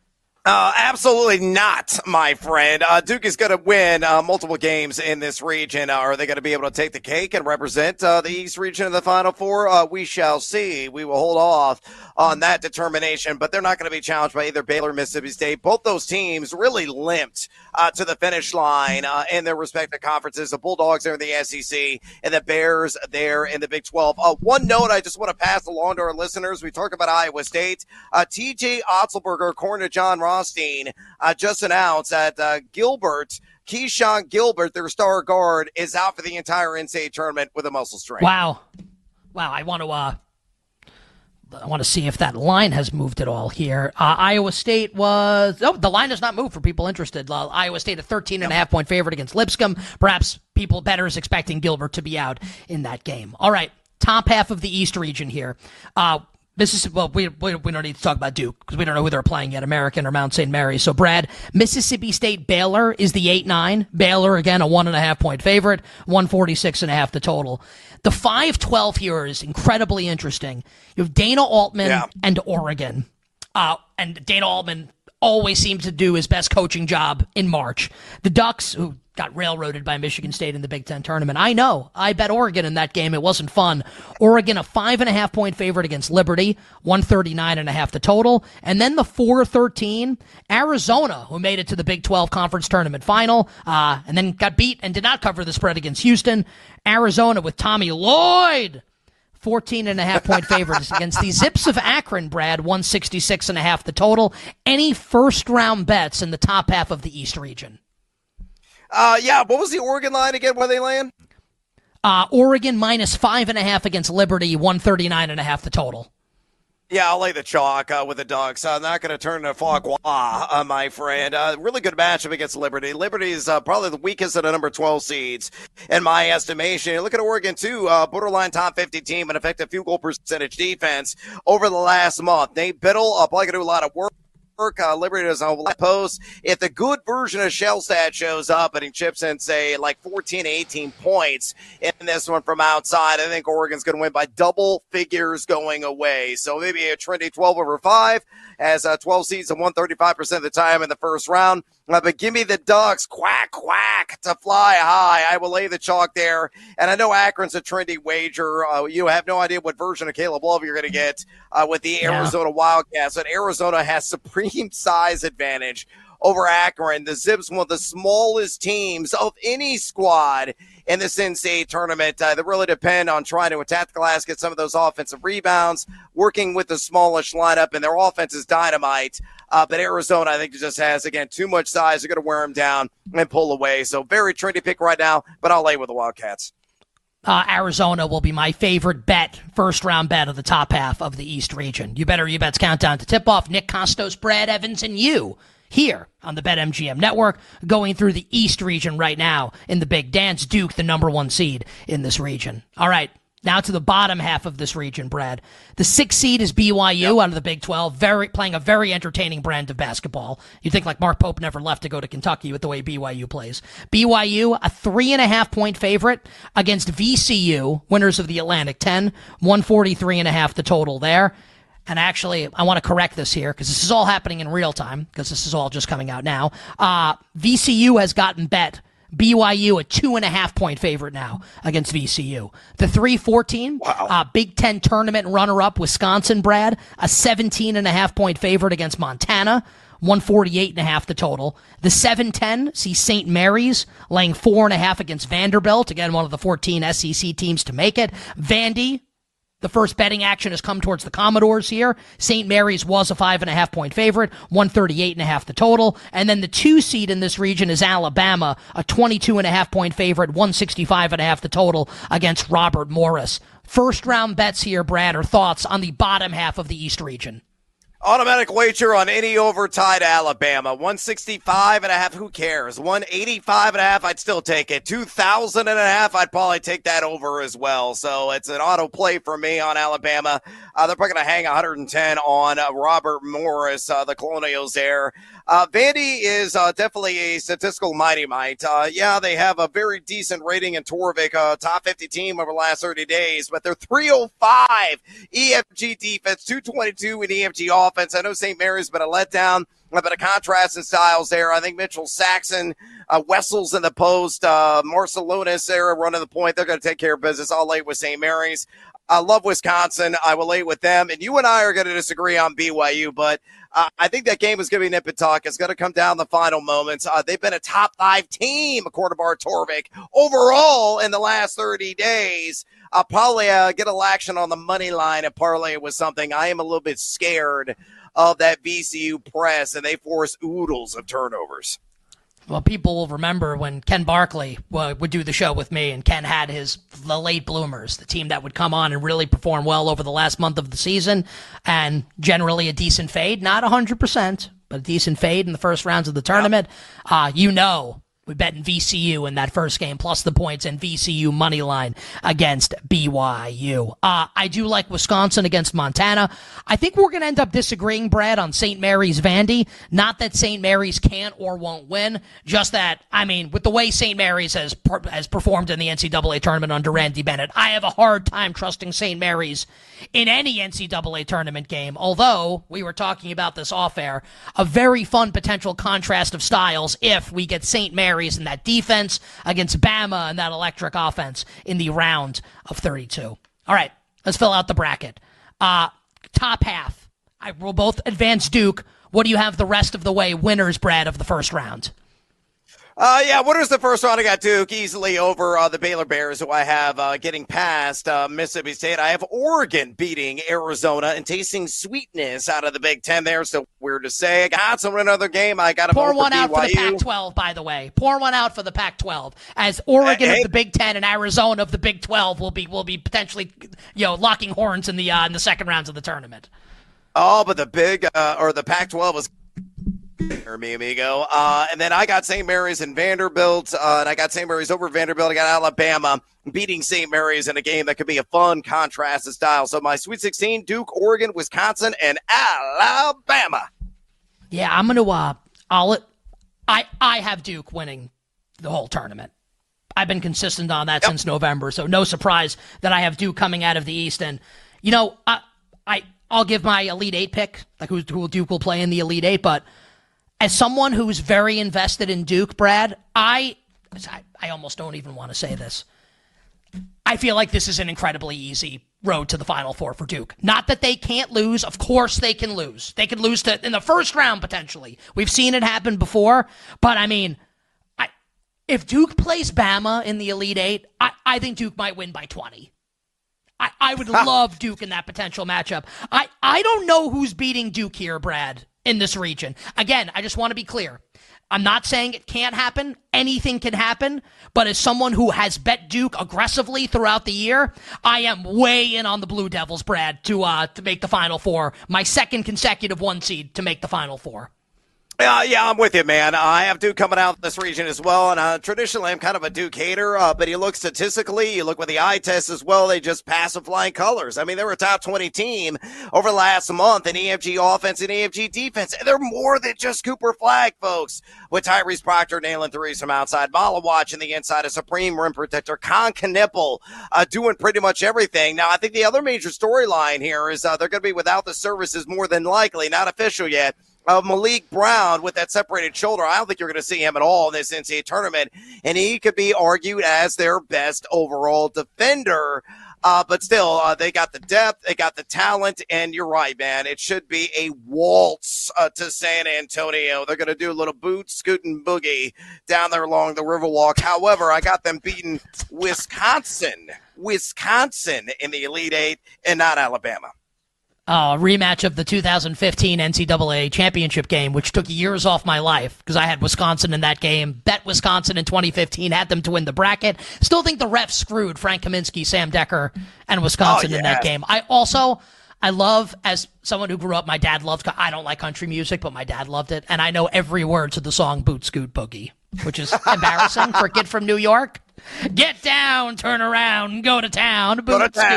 Speaker 12: Absolutely not, my friend. Duke is going to win multiple games in this region. Are they going to be able to take the cake and represent the East region in the Final Four? We shall see. We will hold off on that determination, but they're not going to be challenged by either Baylor or Mississippi State. Both those teams really limped to the finish line in their respective conferences. The Bulldogs there in the SEC and the Bears there in the Big 12. One note I just want to pass along to our listeners. We talked about Iowa State. TJ Otzelberger, according to John Rothstein, just announced that Keyshawn Gilbert, their star guard, is out for the entire NCAA tournament with a muscle strain.
Speaker 11: Wow. I want to see if that line has moved at all here. Iowa State the line has not moved for people interested. Iowa State a 13.5-point favorite against Lipscomb. Perhaps bettors expecting Gilbert to be out in that game. All right, top half of the East region here. We don't need to talk about Duke because we don't know who they're playing yet, American or Mount St. Mary's. So, Brad, Mississippi State Baylor is the 8-9. Baylor, again, a 1.5-point favorite, 146.5 the total. The 5-12 here is incredibly interesting. You have Dana Altman and Oregon. And Dana Altman always seems to do his best coaching job in March. The Ducks, who got railroaded by Michigan State in the Big Ten tournament. I know. I bet Oregon in that game. It wasn't fun. Oregon, a 5.5-point favorite against Liberty, 139.5 the total. And then the 4-13, Arizona, who made it to the Big 12 Conference Tournament final, and then got beat and did not cover the spread against Houston. Arizona with Tommy Lloyd, 14.5-point favorites against the Zips of Akron, Brad, 166.5 the total. Any first-round bets in the top half of the East region?
Speaker 12: What was the Oregon line again? Where they land?
Speaker 11: Oregon minus 5.5 against Liberty, 139.5 the total.
Speaker 12: Yeah, I'll lay the chalk with the Ducks. I'm not going to turn to Fagua, my friend. Really good matchup against Liberty. Liberty is probably the weakest of the number 12 seeds, in my estimation. Look at Oregon, too. Borderline top 50 team and effective field goal percentage defense over the last month. Nate Biddle, probably going to do a lot of work. Liberty does a post. If the good version of Shellstat shows up and he chips in, say, like 14, 18 points in this one from outside, I think Oregon's going to win by double figures going away. So maybe a trendy 12/5 as 12 seeds and 135% of the time in the first round. But give me the Ducks, quack, quack, to fly high. I will lay the chalk there. And I know Akron's a trendy wager. You have no idea what version of Caleb Love you're going to get with the Arizona Wildcats. But Arizona has supreme size advantage over Akron. The Zips, one of the smallest teams of any squad in this NCAA tournament. They really depend on trying to attack the glass, get some of those offensive rebounds, working with the smallish lineup, and their offense is dynamite. But Arizona, I think, just has, again, too much size. They're going to wear them down and pull away. So very trendy pick right now, but I'll lay with the Wildcats.
Speaker 11: Arizona will be my favorite bet, first-round bet of the top half of the East region. You Better You Bet's countdown to tip-off. Nick Costos, Brad Evans, and you here on the BetMGM Network, going through the East region right now in the Big Dance. Duke, the number one seed in this region. All right, Now to the bottom half of this region, Brad. The 6th seed is BYU out of the Big 12, playing a very entertaining brand of basketball. You'd think like Mark Pope never left to go to Kentucky with the way BYU plays. BYU, a 3.5-point favorite against VCU, winners of the Atlantic 10, 143.5 the total there. And actually, I want to correct this here because this is all happening in real time because this is all just coming out now. VCU has gotten bet BYU a 2.5-point favorite now against VCU. The 3-14 Big Ten tournament runner-up Wisconsin, Brad, a 17.5-point favorite against Montana, 148.5 the total. The 7-10 sees St. Mary's laying 4.5 against Vanderbilt, again one of the 14 SEC teams to make it. Vandy. The first betting action has come towards the Commodores here. St. Mary's was a 5.5-point favorite, 138.5 the total. And then the 2 seed in this region is Alabama, a 22.5-point favorite, 165.5 the total against Robert Morris. First round bets here, Brad, or thoughts on the bottom half of the East region?
Speaker 12: Automatic wager on any over tied Alabama. 165.5. Who cares? 185.5. I'd still take it. 2,000.5. I'd probably take that over as well. So it's an auto play for me on Alabama. They're probably going to hang 110 on Robert Morris, the Colonials there. Vandy is definitely a statistical mighty might. Yeah, they have a very decent rating in Torvik, top 50 team over the last 30 days, but they're 305 EFG defense, 222 in EFG offense. I know St. Mary's been a letdown, but a contrast in styles there. I think Mitchell Saxon, Wessels in the post, Marcelonis there running the point. They're going to take care of business. I'll lay with St. Mary's. I love Wisconsin. I will lay with them. And you and I are going to disagree on BYU, but I think that game is going to be nip and tuck. It's going to come down the final moments. They've been a top 5 team, according to Bart Torvik, overall in the last 30 days. I'll probably get a action on the money line and parlay it with something. I am a little bit scared of that VCU press, and they force oodles of turnovers.
Speaker 11: Well, people will remember when Ken Barkley would do the show with me, and Ken had the late bloomers, the team that would come on and really perform well over the last month of the season, and generally a decent fade, not 100%, but a decent fade in the first rounds of the tournament. We bet in VCU in that first game, plus the points, and VCU money line against BYU. I do like Wisconsin against Montana. I think we're going to end up disagreeing, Brad, on St. Mary's Vandy. Not that St. Mary's can't or won't win, just that, I mean, with the way St. Mary's has performed in the NCAA tournament under Randy Bennett, I have a hard time trusting St. Mary's in any NCAA tournament game, although we were talking about this off air, a very fun potential contrast of styles if we get St. Mary's in that defense against Bama and that electric offense in the round of 32. All right, let's fill out the bracket. Top half. I will both advance Duke. What do you have the rest of the way winners, Brad, of the first round?
Speaker 12: Winners the first round. I got Duke easily over the Baylor Bears, who I have getting past Mississippi State. I have Oregon beating Arizona and tasting sweetness out of the Big Ten there. So weird to say. I got some another game. I got to
Speaker 11: pour one out for the Pac-12, by the way. Pour one out for the Pac-12, as Oregon of the Big Ten and Arizona of the Big 12 will be potentially locking horns in the second rounds of the tournament.
Speaker 12: Oh, but the the Pac-12 was me, amigo. And then I got St. Mary's and Vanderbilt, and I got St. Mary's over Vanderbilt. I got Alabama beating St. Mary's in a game that could be a fun contrast of style. So my Sweet 16, Duke, Oregon, Wisconsin, and Alabama.
Speaker 11: Yeah, I'm going to I have Duke winning the whole tournament. I've been consistent on that since November, so no surprise that I have Duke coming out of the East. And, I'll give my Elite Eight pick, like who Duke will play in the Elite Eight, but as someone who's very invested in Duke, Brad, I almost don't even want to say this. I feel like this is an incredibly easy road to the Final Four for Duke. Not that they can't lose. Of course they can lose. They could lose in the first round, potentially. We've seen it happen before. But, I mean, if Duke plays Bama in the Elite Eight, I think Duke might win by 20. I would love Duke in that potential matchup. I don't know who's beating Duke here, Brad, in this region. Again, I just want to be clear. I'm not saying it can't happen. Anything can happen. But as someone who has bet Duke aggressively throughout the year, I am way in on the Blue Devils, Brad, to make the Final Four. My second consecutive 1 seed to make the Final Four.
Speaker 12: Yeah, I'm with you, man. I have Duke coming out this region as well, and traditionally I'm kind of a Duke hater, but you look statistically, you look with the eye test as well, they just pass with flying colors. I mean, they were a top 20 team over the last month in EFG offense and EFG defense, and they're more than just Cooper Flagg, folks, with Tyrese Proctor nailing threes from outside, Mala watching the inside, a supreme rim protector, Con Knipple doing pretty much everything. Now, I think the other major storyline here is they're going to be without the services more than likely, not official yet, Malik Brown with that separated shoulder. I don't think you're going to see him at all in this NCAA tournament, and he could be argued as their best overall defender. But still, they got the depth, they got the talent, and you're right, man. It should be a waltz to San Antonio. They're going to do a little boot, scoot, and boogie down there along the Riverwalk. However, I got them beating Wisconsin in the Elite Eight and not Alabama.
Speaker 11: Rematch of the 2015 NCAA championship game, which took years off my life because I had Wisconsin in that game. Bet Wisconsin in 2015, had them to win the bracket. Still think the refs screwed Frank Kaminsky, Sam Decker, and Wisconsin in that game. I love, as someone who grew up, my dad loved, I don't like country music, but my dad loved it, and I know every word to the song Boot Scoot Boogie, which is embarrassing for a kid from New York. Get down, turn around, go to town, boot, scoot,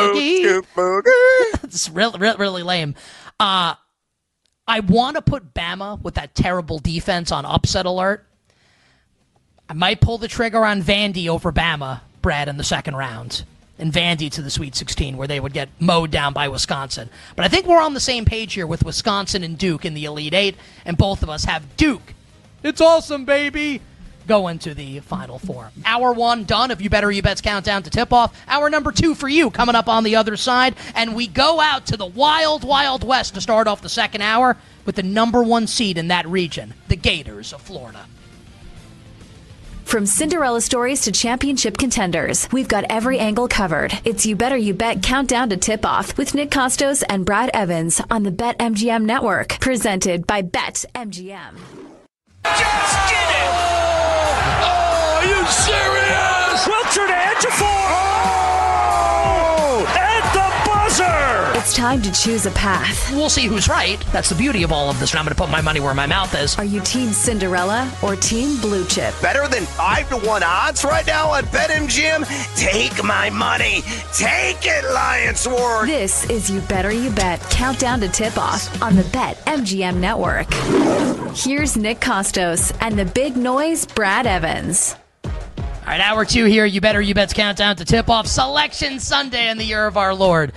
Speaker 11: boogie. It's really lame. I want to put Bama with that terrible defense on upset alert. I might pull the trigger on Vandy over Bama, Brad, in the second round. And Vandy to the Sweet 16, where they would get mowed down by Wisconsin. But I think we're on the same page here with Wisconsin and Duke in the Elite Eight, and both of us have Duke. It's awesome, baby. Go into the Final Four. Hour one done of You Better You Bet's countdown to tip-off. Hour number two for you coming up on the other side. And we go out to the wild, wild west to start off the second hour with the number one seed in that region, the Gators of Florida.
Speaker 10: From Cinderella stories to championship contenders, we've got every angle covered. It's You Better You Bet countdown to tip-off with Nick Costos and Brad Evans on the BetMGM Network. Presented by BetMGM.
Speaker 9: Just did it! Oh, are you serious? Wiltshire to Ejiofor! Oh! At the buzzer!
Speaker 10: It's time to choose a path.
Speaker 11: We'll see who's right. That's the beauty of all of this, and I'm going to put my money where my mouth is.
Speaker 10: Are you Team Cinderella or Team Blue Chip?
Speaker 12: Better than 5-1 odds right now at BetMGM? Take my money. Take it, Lion Sword.
Speaker 10: This is You Better You Bet countdown to tip-off on the BetMGM Network. Here's Nick Costos and the big noise, Brad Evans.
Speaker 11: All right, hour two here. You Better You Bet's countdown to tip-off. Selection Sunday in the year of our Lord,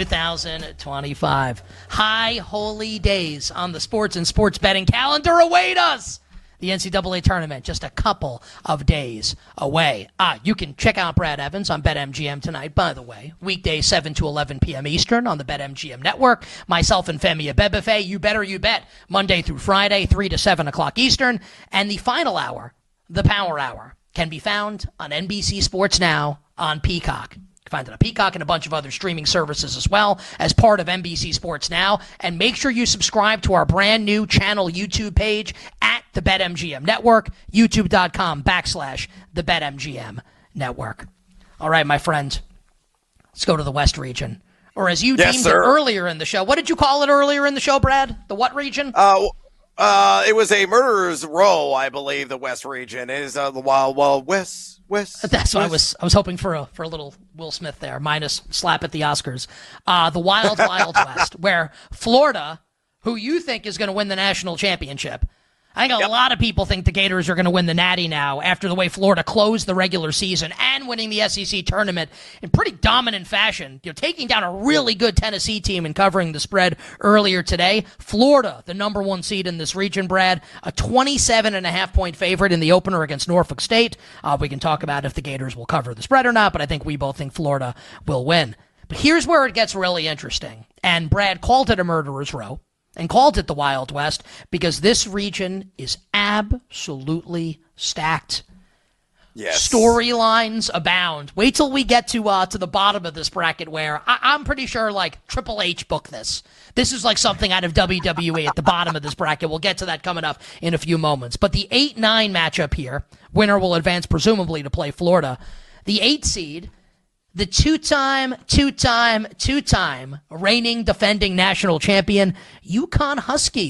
Speaker 11: 2025. High holy days on the sports and sports betting calendar await us. The NCAA tournament, just a couple of days away. You can check out Brad Evans on BetMGM tonight, by the way. Weekday, 7 to 11 p.m. Eastern on the BetMGM Network. Myself and Femi Abebefe, You Better You Bet, Monday through Friday, 3 to 7 o'clock Eastern. And the final hour, the Power Hour, can be found on NBC Sports Now on Peacock. You can find it on Peacock and a bunch of other streaming services as well as part of NBC Sports Now. And make sure you subscribe to our brand new channel YouTube page at the BetMGM Network, youtube.com/the BetMGM Network. All right, my friend, let's go to the West region. Or as you deemed it earlier in the show. What did you call it earlier in the show, Brad? The what region?
Speaker 12: It was a murderer's row, I believe. The West region is the Wild Wild West.
Speaker 11: That's what I was hoping for a little Will Smith there, minus slap at the Oscars. The Wild Wild West, where Florida, who you think is going to win the national championship. I think a lot of people think the Gators are going to win the Natty now after the way Florida closed the regular season and winning the SEC tournament in pretty dominant fashion. Taking down a really good Tennessee team and covering the spread earlier today. Florida, the number one seed in this region, Brad, a 27.5-point favorite in the opener against Norfolk State. We can talk about if the Gators will cover the spread or not, but I think we both think Florida will win. But here's where it gets really interesting. And Brad called it a murderer's row. And called it the Wild West because this region is absolutely stacked. Yes. Storylines abound. Wait till we get to the bottom of this bracket where I'm pretty sure like Triple H booked this. This is like something out of WWE at the bottom of this bracket. We'll get to that coming up in a few moments. But the 8-9 matchup here, winner will advance presumably to play Florida. The 8 seed, the two-time reigning defending national champion UConn Huskies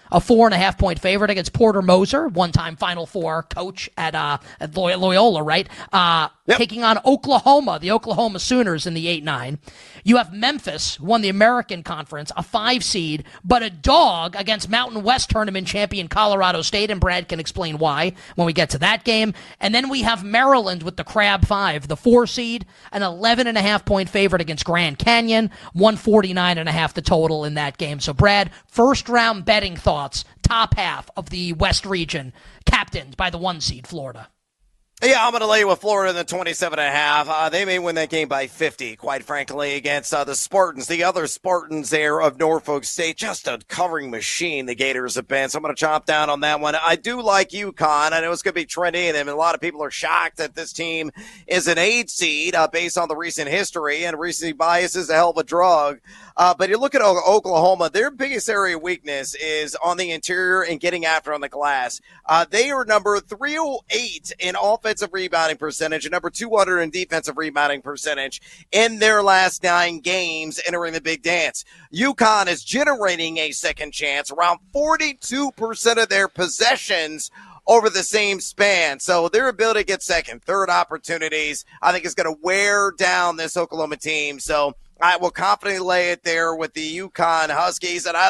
Speaker 11: a 4.5-point favorite against Porter Moser, one-time Final Four coach at Loyola, right? Taking on Oklahoma, the Oklahoma Sooners in the 8-9. You have Memphis, won the American Conference, a 5 seed, but a dog against Mountain West tournament champion Colorado State, and Brad can explain why when we get to that game. And then we have Maryland with the Crab 5, the 4 seed, an 11.5-point favorite against Grand Canyon, 149.5 the total in that game. So, Brad, first-round betting thoughts, top half of the West region, captained by the 1 seed, Florida.
Speaker 12: Yeah, I'm going to lay with Florida in the 27.5. They may win that game by 50, quite frankly, against the Spartans. The other Spartans there of Norfolk State, just a covering machine the Gators have been. So I'm going to chop down on that one. I do like UConn. I know it's going to be trendy, and a lot of people are shocked that this team is an 8 seed based on the recent history, and recency bias is a hell of a drug. But you look at Oklahoma, their biggest area of weakness is on the interior and getting after on the glass. They are number 308 in offensive rebounding percentage and number 200 in defensive rebounding percentage in their last 9 games entering the big dance. UConn is generating a second chance, around 42% of their possessions over the same span. So their ability to get second, third opportunities, I think is going to wear down this Oklahoma team. So I will confidently lay it there with the UConn Huskies, and I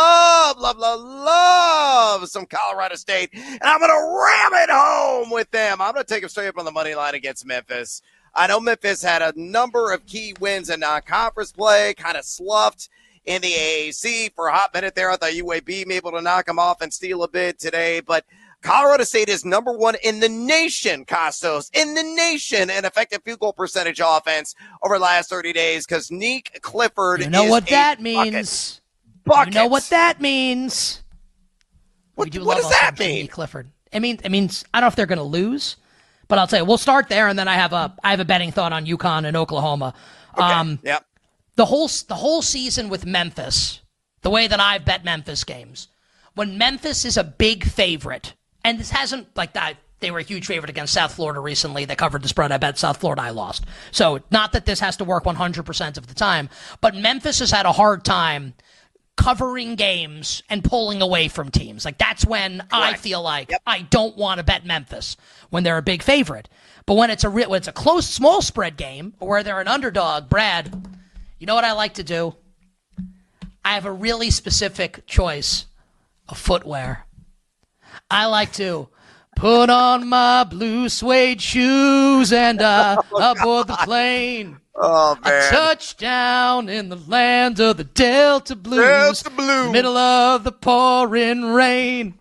Speaker 12: love some Colorado State, and I'm going to ram it home with them. I'm going to take them straight up on the money line against Memphis. I know Memphis had a number of key wins in non-conference play, kind of sloughed in the AAC for a hot minute there. I thought UAB may be able to knock them off and steal a bit today, but Colorado State is number 1 in the nation, Costos, in the nation in effective field goal percentage offense over the last 30 days because Nick Clifford
Speaker 11: You know
Speaker 12: is
Speaker 11: what that
Speaker 12: bucket.
Speaker 11: means.
Speaker 12: Buckets.
Speaker 11: You know what that means.
Speaker 12: What does that mean?
Speaker 11: Nick Clifford. It means I don't know if they're going to lose, but I'll tell you, we'll start there, and then I have a betting thought on UConn and Oklahoma.
Speaker 12: Okay. Yep.
Speaker 11: The whole season with Memphis, the way that I've bet Memphis games, when Memphis is a big favorite, and this hasn't like that. They were a huge favorite against South Florida recently. They covered the spread. I bet South Florida I lost. So not that this has to work 100% of the time, but Memphis has had a hard time covering games and pulling away from teams. Like that's when I feel like I don't want to bet Memphis when they're a big favorite. But when it's a close, small spread game or where they're an underdog, Brad, you know what I like to do? I have a really specific choice of footwear. I like to put on my blue suede shoes and aboard the plane.
Speaker 12: Oh, man.
Speaker 11: A touchdown in the land of the Delta Blues. Middle of the pouring rain.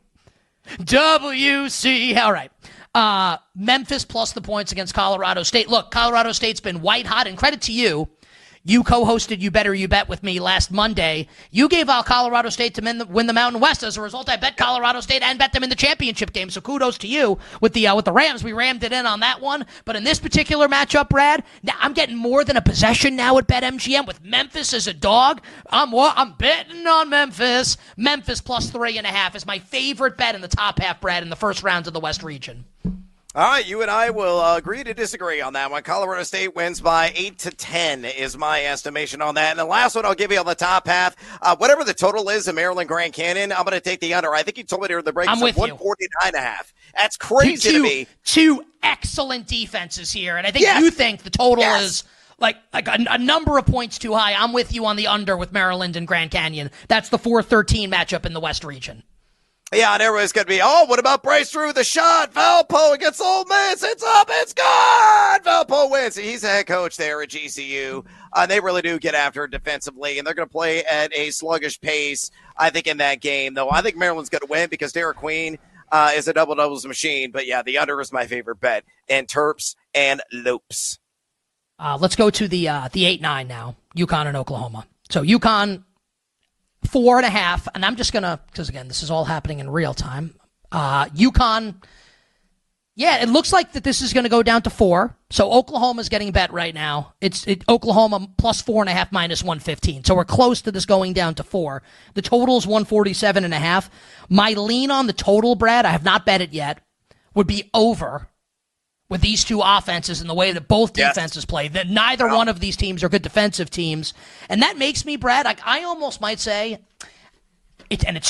Speaker 11: WC. All right. Memphis plus the points against Colorado State. Look, Colorado State's been white hot, and credit to you. You co-hosted You Better You Bet with me last Monday. You gave out Colorado State to win the Mountain West. As a result, I bet Colorado State and bet them in the championship game. So kudos to you with the Rams. We rammed it in on that one. But in this particular matchup, Brad, now I'm getting more than a possession now at BetMGM with Memphis as a dog. I'm betting on Memphis. Memphis plus 3.5 is my favorite bet in the top half, Brad, in the first round of the West region.
Speaker 12: All right, you and I will agree to disagree on that one. Colorado State wins by 8-10 is my estimation on that. And the last one I'll give you on the top half, whatever the total is in Maryland Grand Canyon, I'm going to take the under. I think you told me during the break
Speaker 11: I'm with
Speaker 12: 149.5. That's crazy to me.
Speaker 11: Two excellent defenses here, and I think you think the total is like a number of points too high. I'm with you on the under with Maryland and Grand Canyon. That's the 4-13 matchup in the West region.
Speaker 12: Yeah, and everybody's going to be, what about Bryce Drew? The shot, Valpo against Ole Miss. It's up, it's gone. Valpo wins. He's the head coach there at GCU. They really do get after it defensively, and they're going to play at a sluggish pace, I think, in that game. Though I think Maryland's going to win because Derek Queen is a double-doubles machine. But, yeah, the under is my favorite bet, and Terps and Lopes.
Speaker 11: Let's go to the 8-9 now, UConn and Oklahoma. So UConn 4.5, and I'm just going to, because again, this is all happening in real time. UConn, it looks like that this is going to go down to 4. So Oklahoma's getting bet right now. It's Oklahoma plus 4.5 minus 115. So we're close to this going down to 4. The total's 147.5. My lean on the total, Brad, I have not bet it yet, would be over with these two offenses and the way that both defenses play, that neither one of these teams are good defensive teams. And that makes me, Brad, I almost might say, it's tough.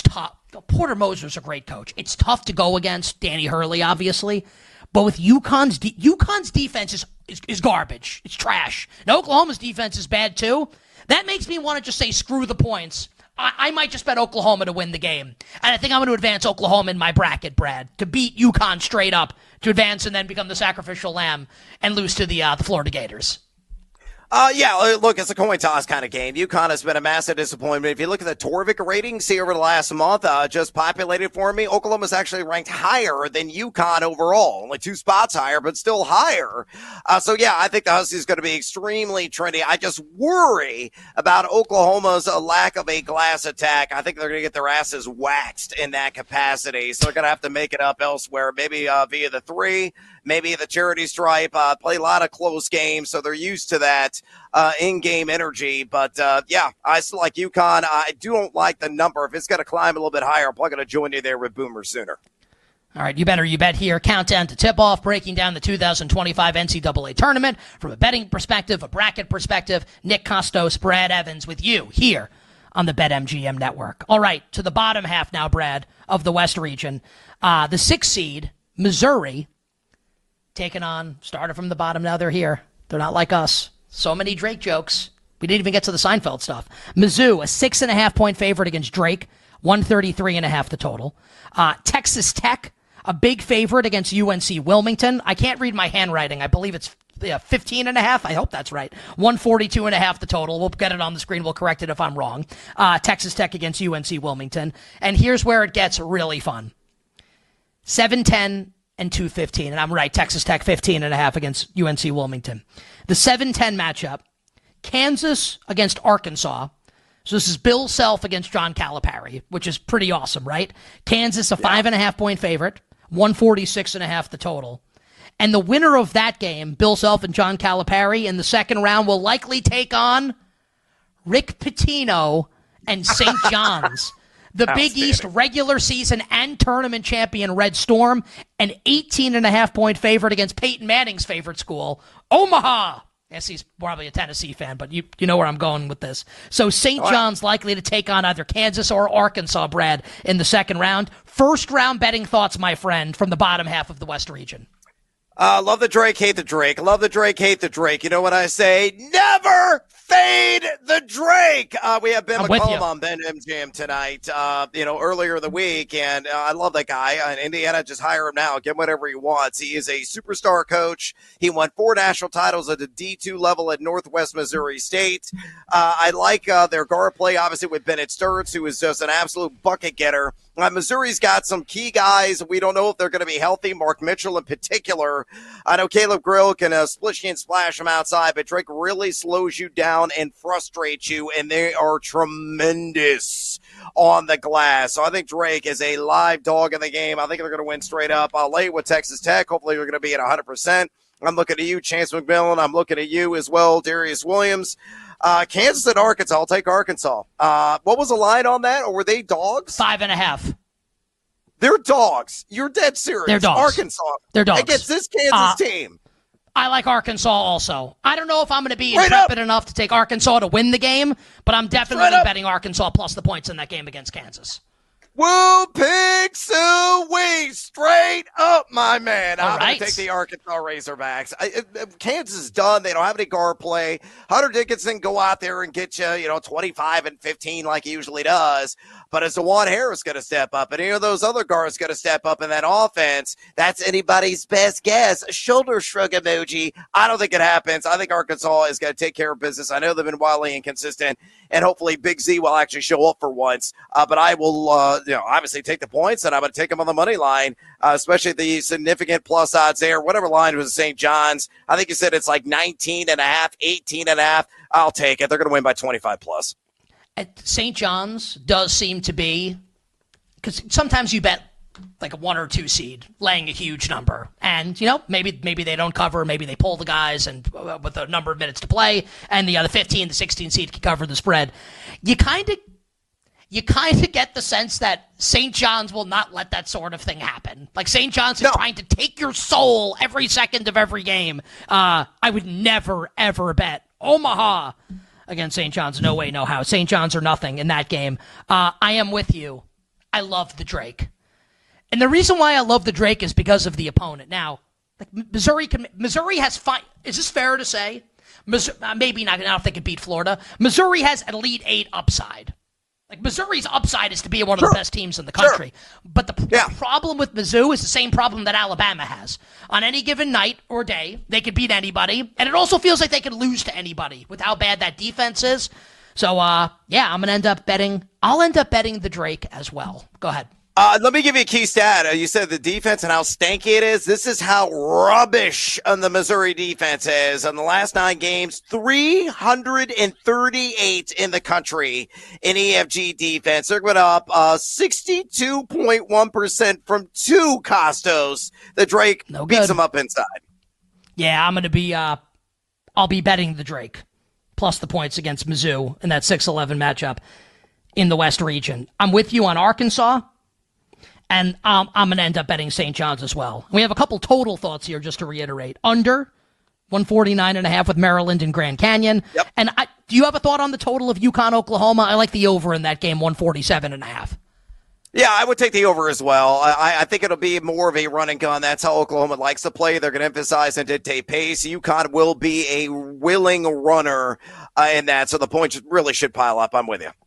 Speaker 11: Porter Moser's a great coach. It's tough to go against Danny Hurley, obviously. But with UConn's defense is garbage. It's trash. Now, Oklahoma's defense is bad, too. That makes me want to just say screw the points. I might just bet Oklahoma to win the game. And I think I'm going to advance Oklahoma in my bracket, Brad, to beat UConn straight up, to advance and then become the sacrificial lamb and lose to the Florida Gators.
Speaker 12: Look, it's a coin toss kind of game. UConn has been a massive disappointment. If you look at the Torvik ratings here over the last month, just populated for me, Oklahoma's actually ranked higher than UConn overall. Only 2 spots higher, but still higher. I think the Huskies going to be extremely trendy. I just worry about Oklahoma's lack of a glass attack. I think they're going to get their asses waxed in that capacity. So they're going to have to make it up elsewhere, maybe via the 3. Maybe the charity stripe, play a lot of close games, so they're used to that in-game energy. But, I still like UConn. I don't like the number. If it's going to climb a little bit higher, I'm probably going to join you there with Boomer Sooner.
Speaker 11: All right, you bet here. Countdown to tip-off, breaking down the 2025 NCAA tournament from a betting perspective, a bracket perspective. Nick Kostos, Brad Evans with you here on the BetMGM Network. All right, to the bottom half now, Brad, of the West region. The 6th seed, Missouri, taking on, started from the bottom, now they're here. They're not like us. So many Drake jokes. We didn't even get to the Seinfeld stuff. Mizzou, a 6.5-point favorite against Drake, 133.5 the total. Texas Tech, a big favorite against UNC Wilmington. I can't read my handwriting. I believe it's 15.5. I hope that's right. 142.5 the total. We'll get it on the screen. We'll correct it if I'm wrong. Texas Tech against UNC Wilmington. And here's where it gets really fun. 7-10 and 2-15. And I'm right, Texas Tech 15.5 against UNC Wilmington. The 7-10 matchup, Kansas against Arkansas. So this is Bill Self against John Calipari, which is pretty awesome, right? Kansas, a 5.5-point favorite, 146.5 the total. And the winner of that game, Bill Self and John Calipari, in the second round will likely take on Rick Pitino and St. John's. The Big East regular season and tournament champion Red Storm, an 18.5-point favorite against Peyton Manning's favorite school, Omaha. Yes, he's probably a Tennessee fan, but you know where I'm going with this. So St. John's likely to take on either Kansas or Arkansas, Brad, in the second round. First round betting thoughts, my friend, from the bottom half of the West region.
Speaker 12: Love the Drake, hate the Drake. Love the Drake, hate the Drake. You know what I say? Never fade the Drake. We have Ben McCollum on BetMGM tonight, earlier in the week, and I love that guy. Indiana, just hire him now. Get whatever he wants. He is a superstar coach. He won 4 national titles at the D2 level at Northwest Missouri State. I like their guard play, obviously, with Bennett Sturtz, who is just an absolute bucket getter. Missouri's got some key guys. We don't know if they're going to be healthy. Mark Mitchell in particular. I know Caleb Grill can splish you and splash them outside, but Drake really slows you down and frustrates you, and they are tremendous on the glass. So I think Drake is a live dog in the game. I think they're going to win straight up. I'll lay with Texas Tech. Hopefully they're going to be at 100%. I'm looking at you, Chance McMillan. I'm looking at you as well, Darius Williams. Kansas and Arkansas. I'll take Arkansas. What was the line on that? Or were they dogs?
Speaker 11: 5.5.
Speaker 12: They're dogs. You're dead serious.
Speaker 11: They're dogs.
Speaker 12: Arkansas.
Speaker 11: They're dogs.
Speaker 12: Against this Kansas team.
Speaker 11: I like Arkansas also. I don't know if I'm going to be intrepid enough to take Arkansas to win the game, but I'm definitely betting Arkansas plus the points in that game against Kansas.
Speaker 12: Woo, pig suey, straight up, my man. I'm going to take the Arkansas Razorbacks. Kansas is done. They don't have any guard play. Hunter Dickinson go out there and get you, 25 and 15 like he usually does. But is DeJuan Harris going to step up? And any of those other guards going to step up in that offense? That's anybody's best guess. A shoulder shrug emoji. I don't think it happens. I think Arkansas is going to take care of business. I know they've been wildly inconsistent, and hopefully Big Z will actually show up for once. But I will, obviously take the points, and I'm going to take them on the money line, especially the significant plus odds there. Whatever line was St. John's. I think you said it's like 19.5, 18.5. I'll take it. They're going to win by 25 plus.
Speaker 11: St. John's does seem to be, because sometimes you bet like a 1 or 2 seed laying a huge number, and maybe they don't cover, maybe they pull the guys, and with a number of minutes to play, and the 15, the 16 seed can cover the spread. You kind of get the sense that St. John's will not let that sort of thing happen. Like St. John's is trying to take your soul every second of every game. I would never ever bet Omaha against St. John's. No way, no how. St. John's are nothing in that game. I am with you. I love the Drake. And the reason why I love the Drake is because of the opponent. Now, like Missouri has fine. Is this fair to say? Maybe not. I don't think it beat Florida. Missouri has Elite Eight upside. Like Missouri's upside is to be one of the best teams in the country. But the problem with Mizzou is the same problem that Alabama has. On any given night or day, they could beat anybody, and it also feels like they could lose to anybody with how bad that defense is. So, I'm gonna end up betting. I'll end up betting the Drake as well. Go ahead.
Speaker 12: Let me give you a key stat. You said the defense and how stanky it is. This is how rubbish the Missouri defense is. In the last 9 games, 338 in the country in EFG defense. They're going up 62.1% from 2 Costos. The Drake beats them up inside.
Speaker 11: Yeah, I'm going to be I'll be betting the Drake plus the points against Mizzou in that 6-11 matchup in the West region. I'm with you on Arkansas. And I'm going to end up betting St. John's as well. We have a couple total thoughts here, just to reiterate. Under 149.5 with Maryland and Grand Canyon.
Speaker 12: Yep.
Speaker 11: And do you have a thought on the total of UConn, Oklahoma? I like the over in that game, 147.5.
Speaker 12: Yeah, I would take the over as well. I think it'll be more of a run and gun. That's how Oklahoma likes to play. They're going to emphasize and dictate pace. UConn will be a willing runner in that, so the points really should pile up. I'm with you.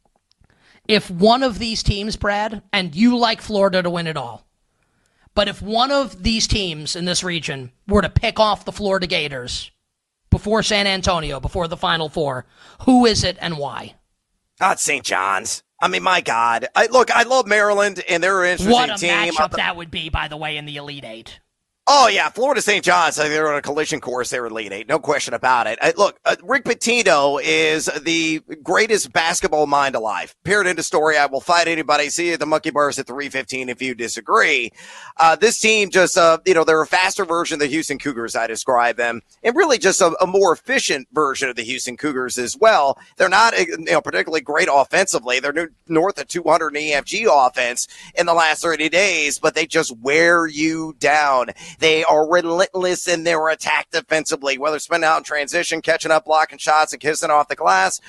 Speaker 11: If one of these teams, Brad, and you like Florida to win it all, but if one of these teams in this region were to pick off the Florida Gators before San Antonio, before the Final Four, who is it and why?
Speaker 12: It's St. John's. I mean, my God. I love Maryland, and they're an interesting
Speaker 11: What a
Speaker 12: team.
Speaker 11: matchup that would be, by the way, in the Elite Eight.
Speaker 12: Oh, yeah, Florida St. John's, they're on a collision course. They're Elite Eight, no question about it. Rick Pitino is the greatest basketball mind alive. Period, end of story. I will fight anybody. See you at the Monkey Bars at 3:15 if you disagree. This team just, they're a faster version of the Houston Cougars, I describe them, and really just a more efficient version of the Houston Cougars as well. They're not, particularly great offensively. They're north of 200 in EFG offense in the last 30 days, but they just wear you down. They are relentless in their attack defensively, whether spinning out in transition, catching up, blocking shots, and kissing off the glass,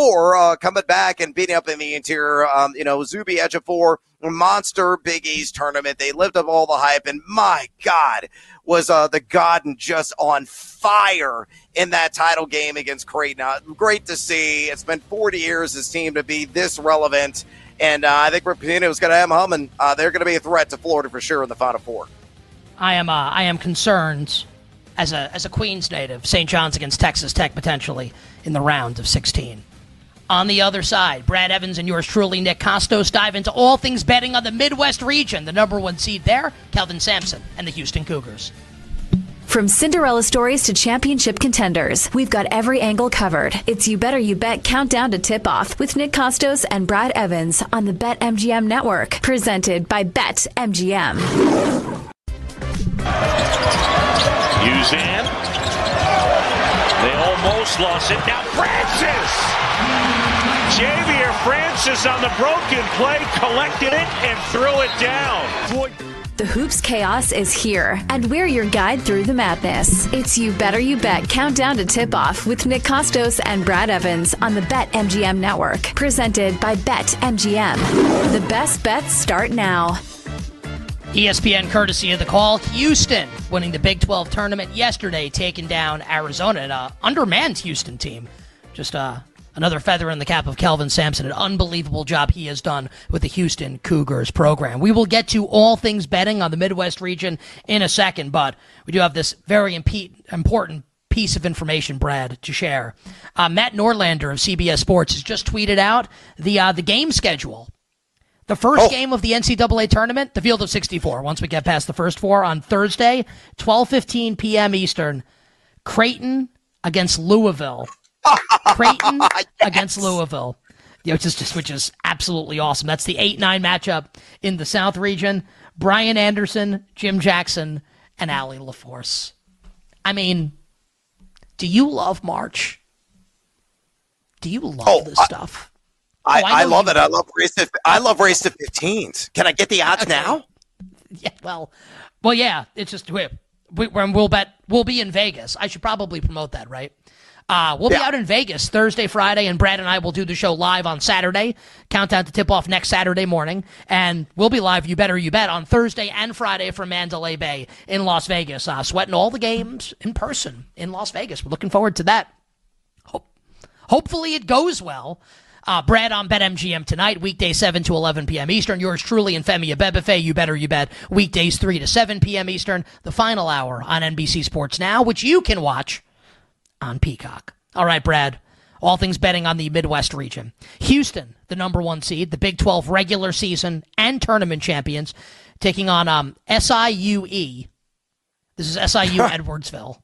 Speaker 12: or coming back and beating up in the interior. Zuby Ejiofor, monster Big East tournament. They lived up all the hype, and my God, was the Garden just on fire in that title game against Creighton. Great to see. It's been 40 years this team to be this relevant, and I think Rick Pitino is going to have them humming. They're going to be a threat to Florida for sure in the Final Four.
Speaker 11: I am concerned as a Queens native, St. John's against Texas Tech potentially in the round of 16. On the other side, Brad Evans and yours truly, Nick Costos, dive into all things betting on the Midwest region. The number 1 seed there, Kelvin Sampson and the Houston Cougars.
Speaker 10: From Cinderella stories to championship contenders, we've got every angle covered. It's You Better You Bet Countdown to Tip-Off with Nick Costos and Brad Evans on the BetMGM Network, presented by BetMGM.
Speaker 9: Uzan. They almost lost it. Now Francis! Javier Francis on the broken play, collected it and threw it down.
Speaker 10: The Hoops Chaos is here, and we're your guide through the madness. It's You Better You Bet Countdown to Tip-Off with Nick Costos and Brad Evans on the BetMGM Network, presented by BetMGM. The best bets start now.
Speaker 11: ESPN courtesy of The Call. Houston winning the Big 12 tournament yesterday, taking down Arizona, an undermanned Houston team. Just another feather in the cap of Kelvin Sampson. An unbelievable job he has done with the Houston Cougars program. We will get to all things betting on the Midwest region in a second, but we do have this very important piece of information, Brad, to share. Matt Norlander of CBS Sports has just tweeted out the game schedule. The first game of the NCAA tournament, the Field of 64, once we get past the first 4, on Thursday, 12:15 p.m. Eastern, Creighton against Louisville. Creighton against Louisville, which is absolutely awesome. That's the 8-9 matchup in the South region. Brian Anderson, Jim Jackson, and Allie LaForce. I mean, do you love March? Do you love this stuff?
Speaker 12: I love it. I love race to 15s. Can I get the odds now?
Speaker 11: Yeah, well, yeah. It's just we'll bet. We'll be in Vegas. I should probably promote that, right? We'll be out in Vegas Thursday, Friday, and Brad and I will do the show live on Saturday. Countdown to tip-off next Saturday morning. And we'll be live, you better you bet, on Thursday and Friday from Mandalay Bay in Las Vegas. Sweating all the games in person in Las Vegas. We're looking forward to that. Hopefully it goes well. Brad on BetMGM tonight, weekdays 7 to 11 p.m. Eastern. Yours truly and Femi Abebefe, you better you bet, weekdays 3 to 7 p.m. Eastern. The final hour on NBC Sports Now, which you can watch on Peacock. All right, Brad, all things betting on the Midwest region. Houston, the number 1 seed, the Big 12 regular season and tournament champions, taking on SIUE. This is SIU Edwardsville.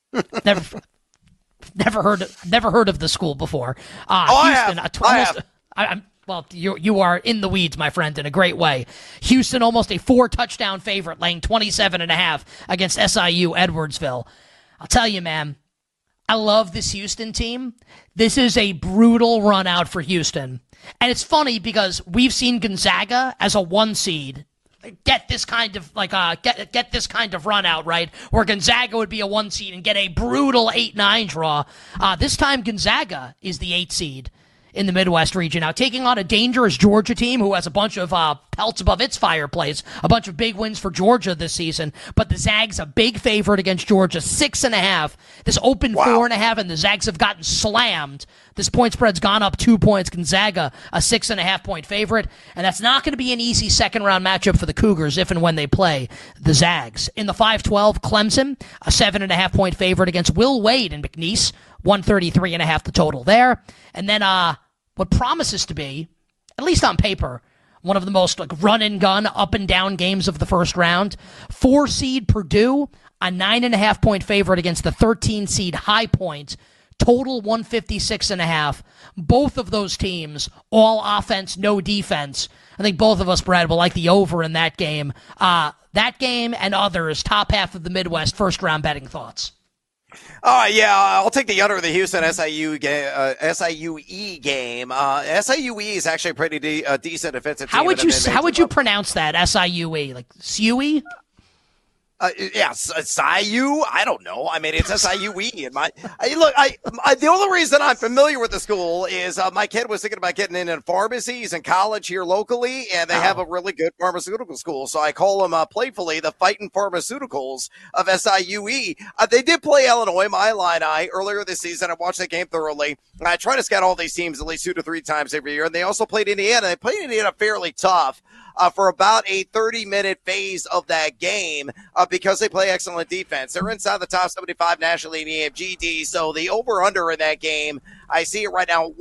Speaker 11: Never heard of the school before. Houston,
Speaker 12: I have.
Speaker 11: Well, you are in the weeds, my friend, in a great way. Houston, almost a 4-touchdown favorite, laying 27.5 against SIU Edwardsville. I'll tell you, man, I love this Houston team. This is a brutal run out for Houston. And it's funny because we've seen Gonzaga as a 1 seed get this kind of get this kind of run out, right? Where Gonzaga would be a 1 seed and get a brutal 8-9 draw. This time Gonzaga is the 8 seed in the Midwest region. Now taking on a dangerous Georgia team who has a bunch of pelts above its fireplace, a bunch of big wins for Georgia this season, but the Zags a big favorite against Georgia, 6.5. This opened 4.5, and the Zags have gotten slammed. This point spread's gone up 2 points. Gonzaga, a 6.5 point favorite, and that's not going to be an easy second round matchup for the Cougars if and when they play the Zags. In the 5-12, Clemson, a 7.5 point favorite against Will Wade and McNeese, 133.5 the total there. And then what promises to be, at least on paper, one of the most run and gun, up and down games of the first round. 4 seed Purdue, a 9.5 point favorite against the 13 seed High Point. Total 156.5. Both of those teams, all offense, no defense. I think both of us, Brad, will like the over in that game. That game and others, top half of the Midwest, first round betting thoughts.
Speaker 12: I'll take the under of the Houston SIUE game. SIUE is actually a pretty decent defensive team.
Speaker 11: How would you pronounce that? SIUE, like SIUE?
Speaker 12: SIU. I don't know. I mean, it's SIUE. The only reason I'm familiar with the school is my kid was thinking about getting in pharmacies in college here locally, and they have a really good pharmaceutical school. So I call them playfully the Fighting Pharmaceuticals of SIUE. They did play Illinois, my Illini, earlier this season. I watched that game thoroughly. I try to scout all these teams at least 2 to 3 times every year, and they also played Indiana. They played Indiana fairly tough. For about a 30-minute phase of that game because they play excellent defense. They're inside the top 75 nationally in the EFGD, so the over-under in that game, I see it right now,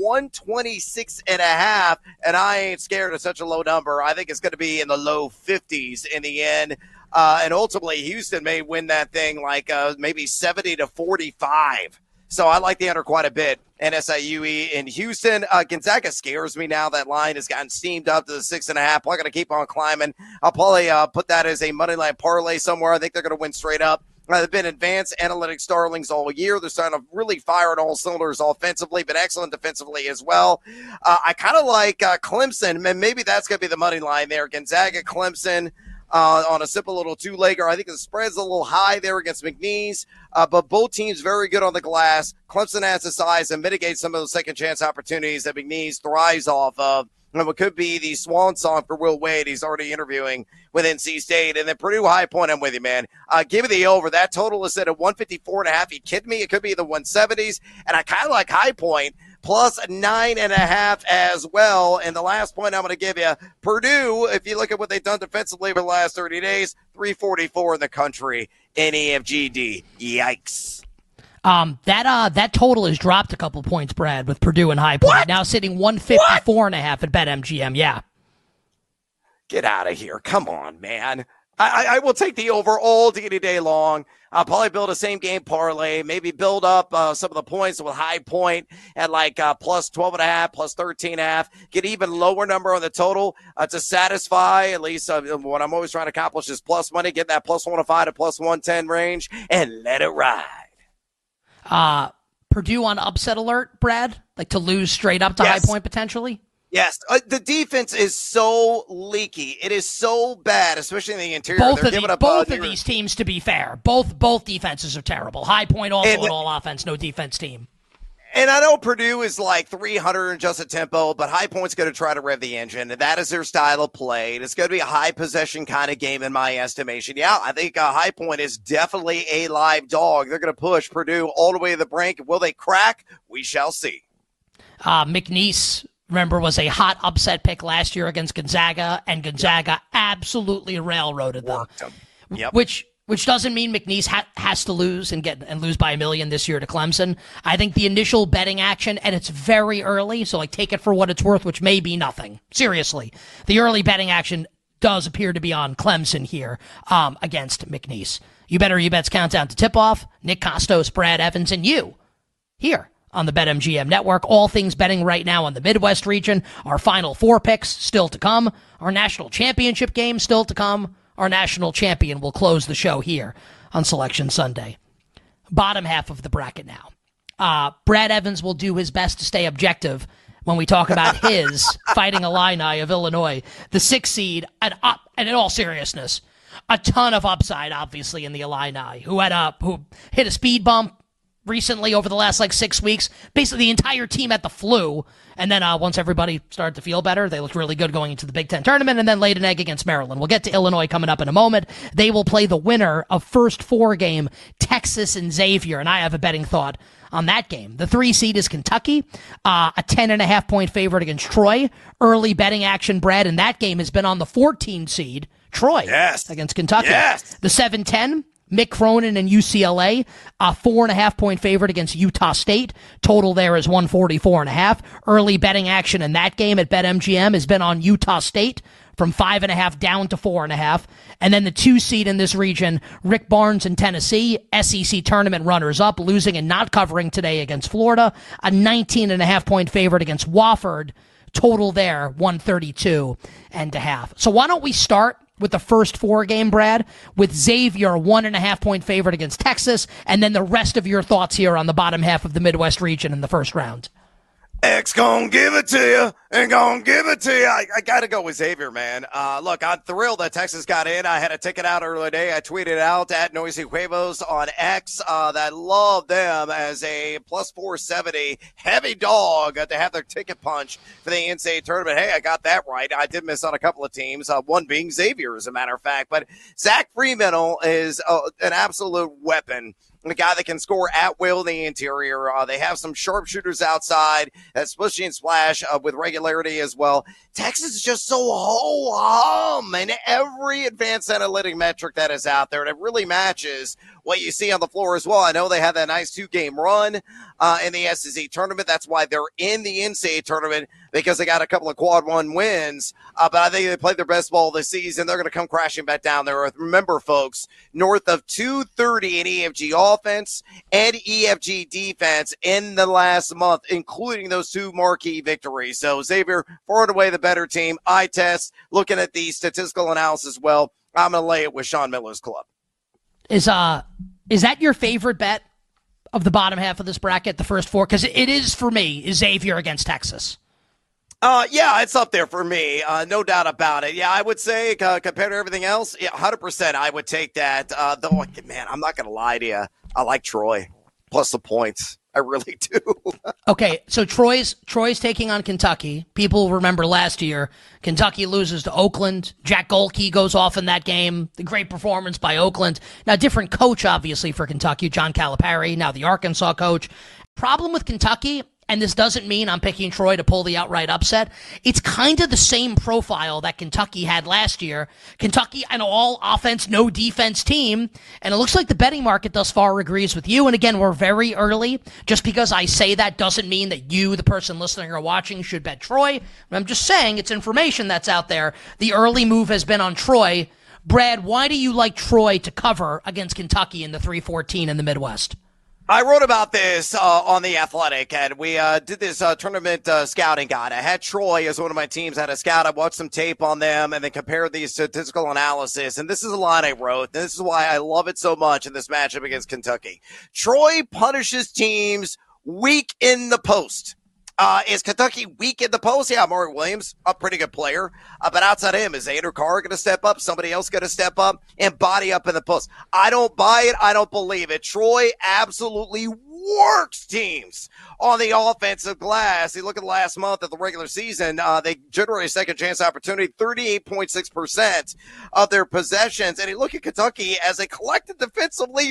Speaker 12: 126.5, and I ain't scared of such a low number. I think it's going to be in the low 50s in the end, and ultimately Houston may win that thing like maybe 70-45. So I like the under quite a bit. And SIUE in Houston. Gonzaga scares me now. That line has gotten steamed up to the 6.5. I'm going to keep on climbing. I'll probably put that as a money line parlay somewhere. I think they're going to win straight up. They've been advanced analytics darlings all year. They're starting to really fire on all cylinders offensively, but excellent defensively as well. I kind of like Clemson, and maybe that's going to be the money line there. Gonzaga, Clemson. On a simple little 2-legger. I think the spread's a little high there against McNeese, but both teams very good on the glass. Clemson has the size and mitigates some of those second chance opportunities that McNeese thrives off of. And what could be the swan song for Will Wade. He's already interviewing with NC State. And then Purdue High Point, I'm with you, man. Give me the over. That total is set at 154.5. You kidding me? It could be the 170s. And I kind of like High Point. Plus 9.5 as well. And the last point I'm going to give you, Purdue, if you look at what they've done defensively over the last 30 days, 344 in the country in EFGD. Yikes.
Speaker 11: That total has dropped a couple points, Brad, with Purdue and High Point. Now sitting 154.5 at BetMGM. Yeah.
Speaker 12: Get out of here. Come on, man. I will take the over all day long. I'll probably build a same game parlay, maybe build up some of the points with High Point at like plus 12.5, plus 13.5, get even lower number on the total to satisfy at least what I'm always trying to accomplish is plus money, get that plus 105 to plus 110 range and let it ride.
Speaker 11: Purdue on upset alert, Brad? Like to lose straight up to High Point potentially?
Speaker 12: Yes, the defense is so leaky. It is so bad, especially in the interior.
Speaker 11: Both of these teams, to be fair, both defenses are terrible. High Point also an all offense, no defense team.
Speaker 12: And I know Purdue is like 300 adjusted tempo, but High Point's going to try to rev the engine, and that is their style of play. It's going to be a high possession kind of game in my estimation. Yeah, I think High Point is definitely a live dog. They're going to push Purdue all the way to the brink. Will they crack? We shall see.
Speaker 11: McNeese, remember, was a hot upset pick last year against Gonzaga, and Gonzaga absolutely railroaded them.
Speaker 12: Yep.
Speaker 11: Which doesn't mean McNeese has to lose and lose by 1 million this year to Clemson. I think the initial betting action, and it's very early, so like take it for what it's worth, which may be nothing. Seriously, the early betting action does appear to be on Clemson here against McNeese. You Better You Bet's countdown to tip-off. Nick Costos, Brad Evans, and you here on the BetMGM Network. All things betting right now on the Midwest region. Our Final Four picks still to come. Our national championship game still to come. Our national champion will close the show here on Selection Sunday. Bottom half of the bracket now. Brad Evans will do his best to stay objective when we talk about his Fighting Illini of Illinois, the 6th seed, and in all seriousness, a ton of upside, obviously, in the Illini, who hit a speed bump recently over the last 6 weeks. Basically, the entire team had the flu. And then once everybody started to feel better, they looked really good going into the Big Ten tournament and then laid an egg against Maryland. We'll get to Illinois coming up in a moment. They will play the winner of first 4 game, Texas and Xavier. And I have a betting thought on that game. The 3 seed is Kentucky, a 10.5 point favorite against Troy. Early betting action, Brad, in that game has been on the 14 seed, Troy, against Kentucky. The 7-10. Mick Cronin and UCLA, a 4.5 point favorite against Utah State. Total there is 144.5. Early betting action in that game at BetMGM has been on Utah State from 5.5 down to 4.5. And then the 2 seed in this region, Rick Barnes in Tennessee, SEC tournament runners up, losing and not covering today against Florida. A 19.5 point favorite against Wofford. Total there, 132.5. So why don't we start with the first 4 game, Brad, with Xavier, 1.5 point favorite against Texas, and then the rest of your thoughts here on the bottom half of the Midwest region in the first round.
Speaker 12: X gonna give it to you and gonna give it to you. I gotta go with Xavier, man. Look, I'm thrilled that Texas got in. I had a ticket out earlier today. I tweeted out at Noisy Huevos on X that I love them as a plus 470 heavy dog to have their ticket punch for the NCAA tournament. Hey, I got that right. I did miss on a couple of teams, one being Xavier, as a matter of fact. But Zach Freemantle is an absolute weapon. A guy that can score at will in the interior. They have some sharpshooters outside that's pushing and splash with regularity as well. Texas is just so ho-hum in every advanced analytic metric that is out there. And it really matches what you see on the floor as well. I know they had that nice 2-game run in the SEC tournament. That's why they're in the NCAA tournament, because they got a couple of quad 1 wins. But I think they played their best ball this season. They're going to come crashing back down there. Remember, folks, north of 230 in EFG offense and EFG defense in the last month, including those 2 marquee victories. So Xavier, far and away the better team. Eye test, looking at the statistical analysis as well, I'm going to lay it with Sean Miller's club.
Speaker 11: Is that your favorite bet of the bottom half of this bracket, the first 4? Because it is for me, is Xavier against Texas.
Speaker 12: Yeah, it's up there for me. No doubt about it. Yeah, I would say compared to everything else, 100% I would take that. Though, man, I'm not going to lie to you. I like Troy plus the points. I really do.
Speaker 11: Okay, so Troy's taking on Kentucky. People remember last year, Kentucky loses to Oakland. Jack Golke goes off in that game. The great performance by Oakland. Now, different coach, obviously, for Kentucky, John Calipari, now the Arkansas coach. Problem with Kentucky, and this doesn't mean I'm picking Troy to pull the outright upset, it's kind of the same profile that Kentucky had last year. Kentucky, an all offense, no defense team, and it looks like the betting market thus far agrees with you. And again, we're very early. Just because I say that doesn't mean that you, the person listening or watching, should bet Troy. I'm just saying it's information that's out there. The early move has been on Troy. Brad, why do you like Troy to cover against Kentucky in the 3-14 in the Midwest?
Speaker 12: I wrote about this on The Athletic, and we did this tournament scouting guide. I had Troy as one of my teams. I had a scout. I watched some tape on them and then compared the statistical analysis. And this is a line I wrote. This is why I love it so much in this matchup against Kentucky. Troy punishes teams weak in the post. Is Kentucky weak in the post? Yeah, Amari Williams, a pretty good player. But outside of him, is Xander Carr going to step up? Somebody else going to step up and body up in the post? I don't buy it. I don't believe it. Troy absolutely works teams on the offensive glass. You look at the last month of the regular season, they generated a second chance opportunity, 38.6% of their possessions. And you look at Kentucky as a collective defensively,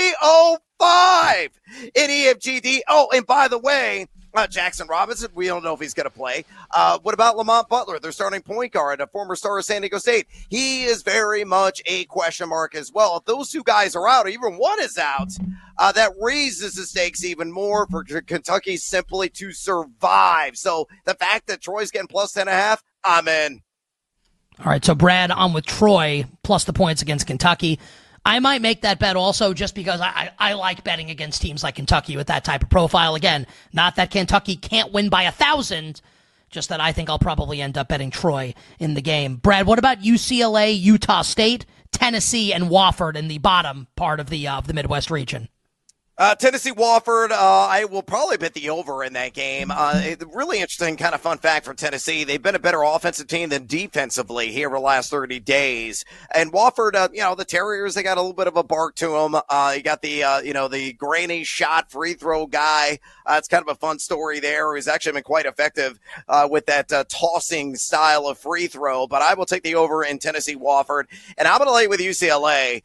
Speaker 12: 305 in EFGD. Oh, and by the way, Jackson Robinson, we don't know if he's going to play. What about Lamont Butler, their starting point guard, a former star of San Diego State? He is very much a question mark as well. If those two guys are out, or even one is out, that raises the stakes even more for Kentucky simply to survive. So the fact that Troy's getting plus 10.5, I'm in.
Speaker 11: All right, so Brad, I'm with Troy, plus the points against Kentucky. I might make that bet also just because I like betting against teams like Kentucky with that type of profile. Again, not that Kentucky can't win by 1,000, just that I think I'll probably end up betting Troy in the game. Brad, what about UCLA, Utah State, Tennessee, and Wofford in the bottom part of the Midwest region?
Speaker 12: Tennessee Wofford, I will probably bet the over in that game. Really interesting kind of fun fact from Tennessee. They've been a better offensive team than defensively here over the last 30 days. And Wofford, the Terriers, they got a little bit of a bark to them. You got the granny shot free throw guy. It's kind of a fun story there. He's actually been quite effective with that tossing style of free throw. But I will take the over in Tennessee Wofford. And I'm going to lay with UCLA.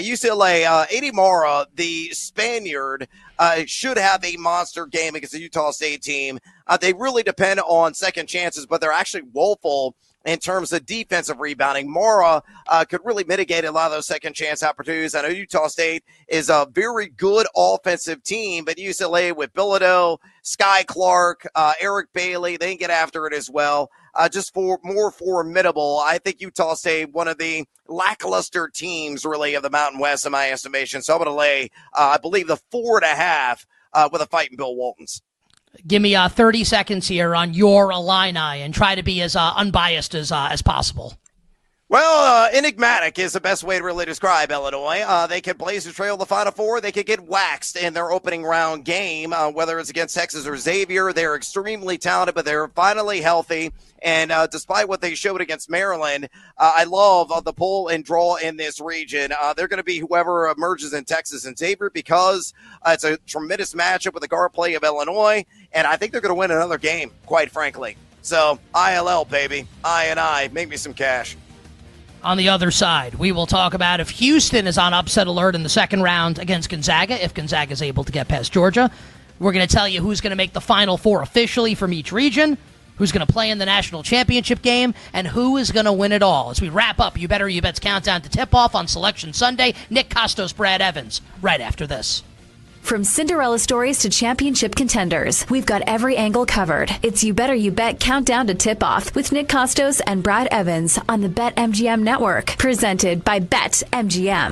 Speaker 12: Eddie Mara, the Spaniard, should have a monster game against the Utah State team. They really depend on second chances, but they're actually woeful in terms of defensive rebounding. Mara could really mitigate a lot of those second chance opportunities. I know Utah State is a very good offensive team, but UCLA with Bilodeau, Sky Clark, Eric Bailey, they can get after it as well. Just for more formidable. I think Utah State, one of the lackluster teams really of the Mountain West in my estimation. So I'm going to lay, I believe, the 4.5 with a fight in Bill Walton's.
Speaker 11: Give me 30 seconds here on your Illini and try to be as unbiased as possible.
Speaker 12: Well, enigmatic is the best way to really describe Illinois. They could blaze the trail to the Final Four. They could get waxed in their opening round game, whether it's against Texas or Xavier. They're extremely talented, but they're finally healthy. And despite what they showed against Maryland, I love the pull and draw in this region. They're going to be whoever emerges in Texas and Xavier because it's a tremendous matchup with the guard play of Illinois. And I think they're going to win another game, quite frankly. So, ILL, baby. I make me some cash.
Speaker 11: On the other side, we will talk about if Houston is on upset alert in the second round against Gonzaga, if Gonzaga is able to get past Georgia. We're going to tell you who's going to make the Final Four officially from each region, who's going to play in the national championship game, and who is going to win it all. As we wrap up You Better You Bet's countdown to tip-off on Selection Sunday, Nick Kostos, Brad Evans, right after this.
Speaker 10: From Cinderella stories to championship contenders, we've got every angle covered. It's You Better You Bet Countdown to Tip-Off with Nick Kostos and Brad Evans on the BetMGM Network, presented by BetMGM.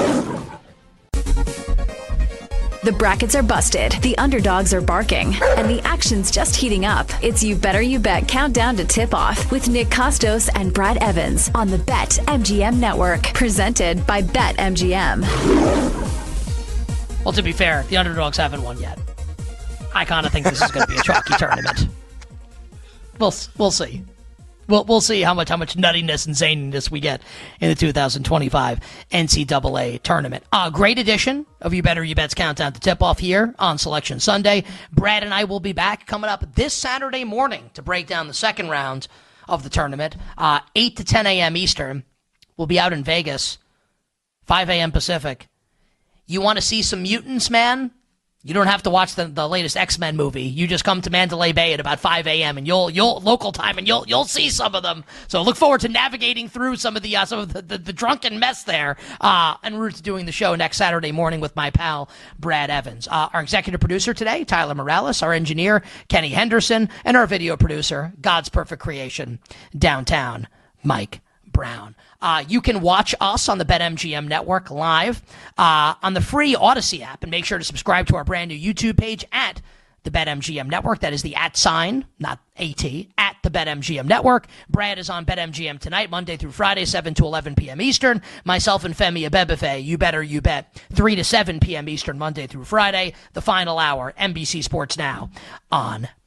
Speaker 10: The brackets are busted, the underdogs are barking, and the action's just heating up. It's You Better You Bet Countdown to Tip-Off with Nick Kostos and Brad Evans on the BetMGM Network, presented by BetMGM.
Speaker 11: Well, to be fair, the underdogs haven't won yet. I kind of think this is going to be a chalky tournament. We'll see. We'll see how much nuttiness and zaniness we get in the 2025 NCAA tournament. Great edition of You Better You Bet's Countdown to Tip-Off here on Selection Sunday. Brad and I will be back coming up this Saturday morning to break down the second round of the tournament. 8 to 10 a.m. Eastern. We'll be out in Vegas, 5 a.m. Pacific. You want to see some mutants, man? You don't have to watch the latest X-Men movie. You just come to Mandalay Bay at about 5 a.m. and you'll local time and you'll see some of them. So look forward to navigating through some of the drunken mess there, en route to doing the show next Saturday morning with my pal Brad Evans. Our executive producer today, Tyler Morales, our engineer Kenny Henderson, and our video producer, God's Perfect Creation, downtown Mike Brown. You can watch us on the BetMGM Network live on the free Odyssey app, and make sure to subscribe to our brand new YouTube page at the BetMGM Network. That is the @, not AT, at the BetMGM Network. Brad is on BetMGM tonight, Monday through Friday, 7 to 11 p.m. Eastern. Myself and Femi Abebefe, You Better You Bet, 3 to 7 p.m. Eastern, Monday through Friday. The final hour, NBC Sports Now on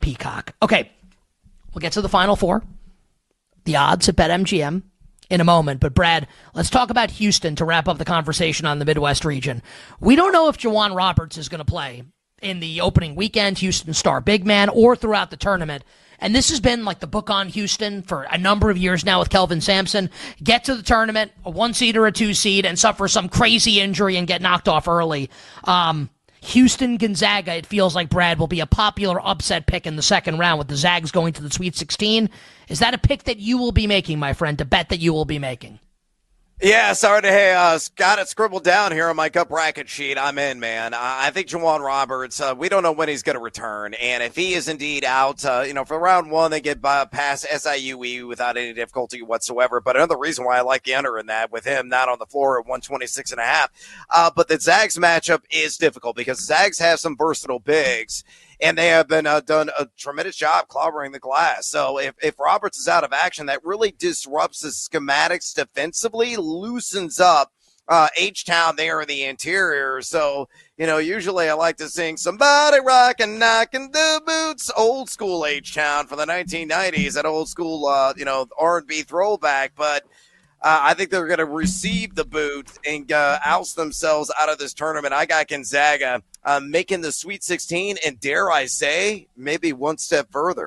Speaker 11: Peacock. Okay, we'll get to the Final Four. The odds at BetMGM in a moment. But, Brad, let's talk about Houston to wrap up the conversation on the Midwest region. We don't know if J'Wan Roberts is going to play in the opening weekend, Houston star big man, or throughout the tournament. And this has been like the book on Houston for a number of years now with Kelvin Sampson. Get to the tournament, a 1-seed or a 2-seed, and suffer some crazy injury and get knocked off early. Houston Gonzaga, it feels like, Brad, will be a popular upset pick in the second round with the Zags going to the Sweet 16. Is that a pick that you will be making, my friend, a bet that you will be making?
Speaker 12: Yeah, sorry to got it scribbled down here on my cup bracket sheet. I'm in, man. I think J'Wan Roberts, we don't know when he's going to return. And if he is indeed out, for round one, they get past SIUE without any difficulty whatsoever. But another reason why I like the under in that with him not on the floor at 126.5. But the Zags matchup is difficult because Zags have some versatile bigs. And they have been done a tremendous job clobbering the glass. So if Roberts is out of action, that really disrupts the schematics defensively, loosens up H-Town there in the interior. So, usually I like to sing Somebody Rockin' Knockin' the Boots, old school H-Town from the 1990s, that old school, R&B throwback. But I think they're going to receive the boot and oust themselves out of this tournament. I got Gonzaga making the Sweet 16, and dare I say, maybe one step further.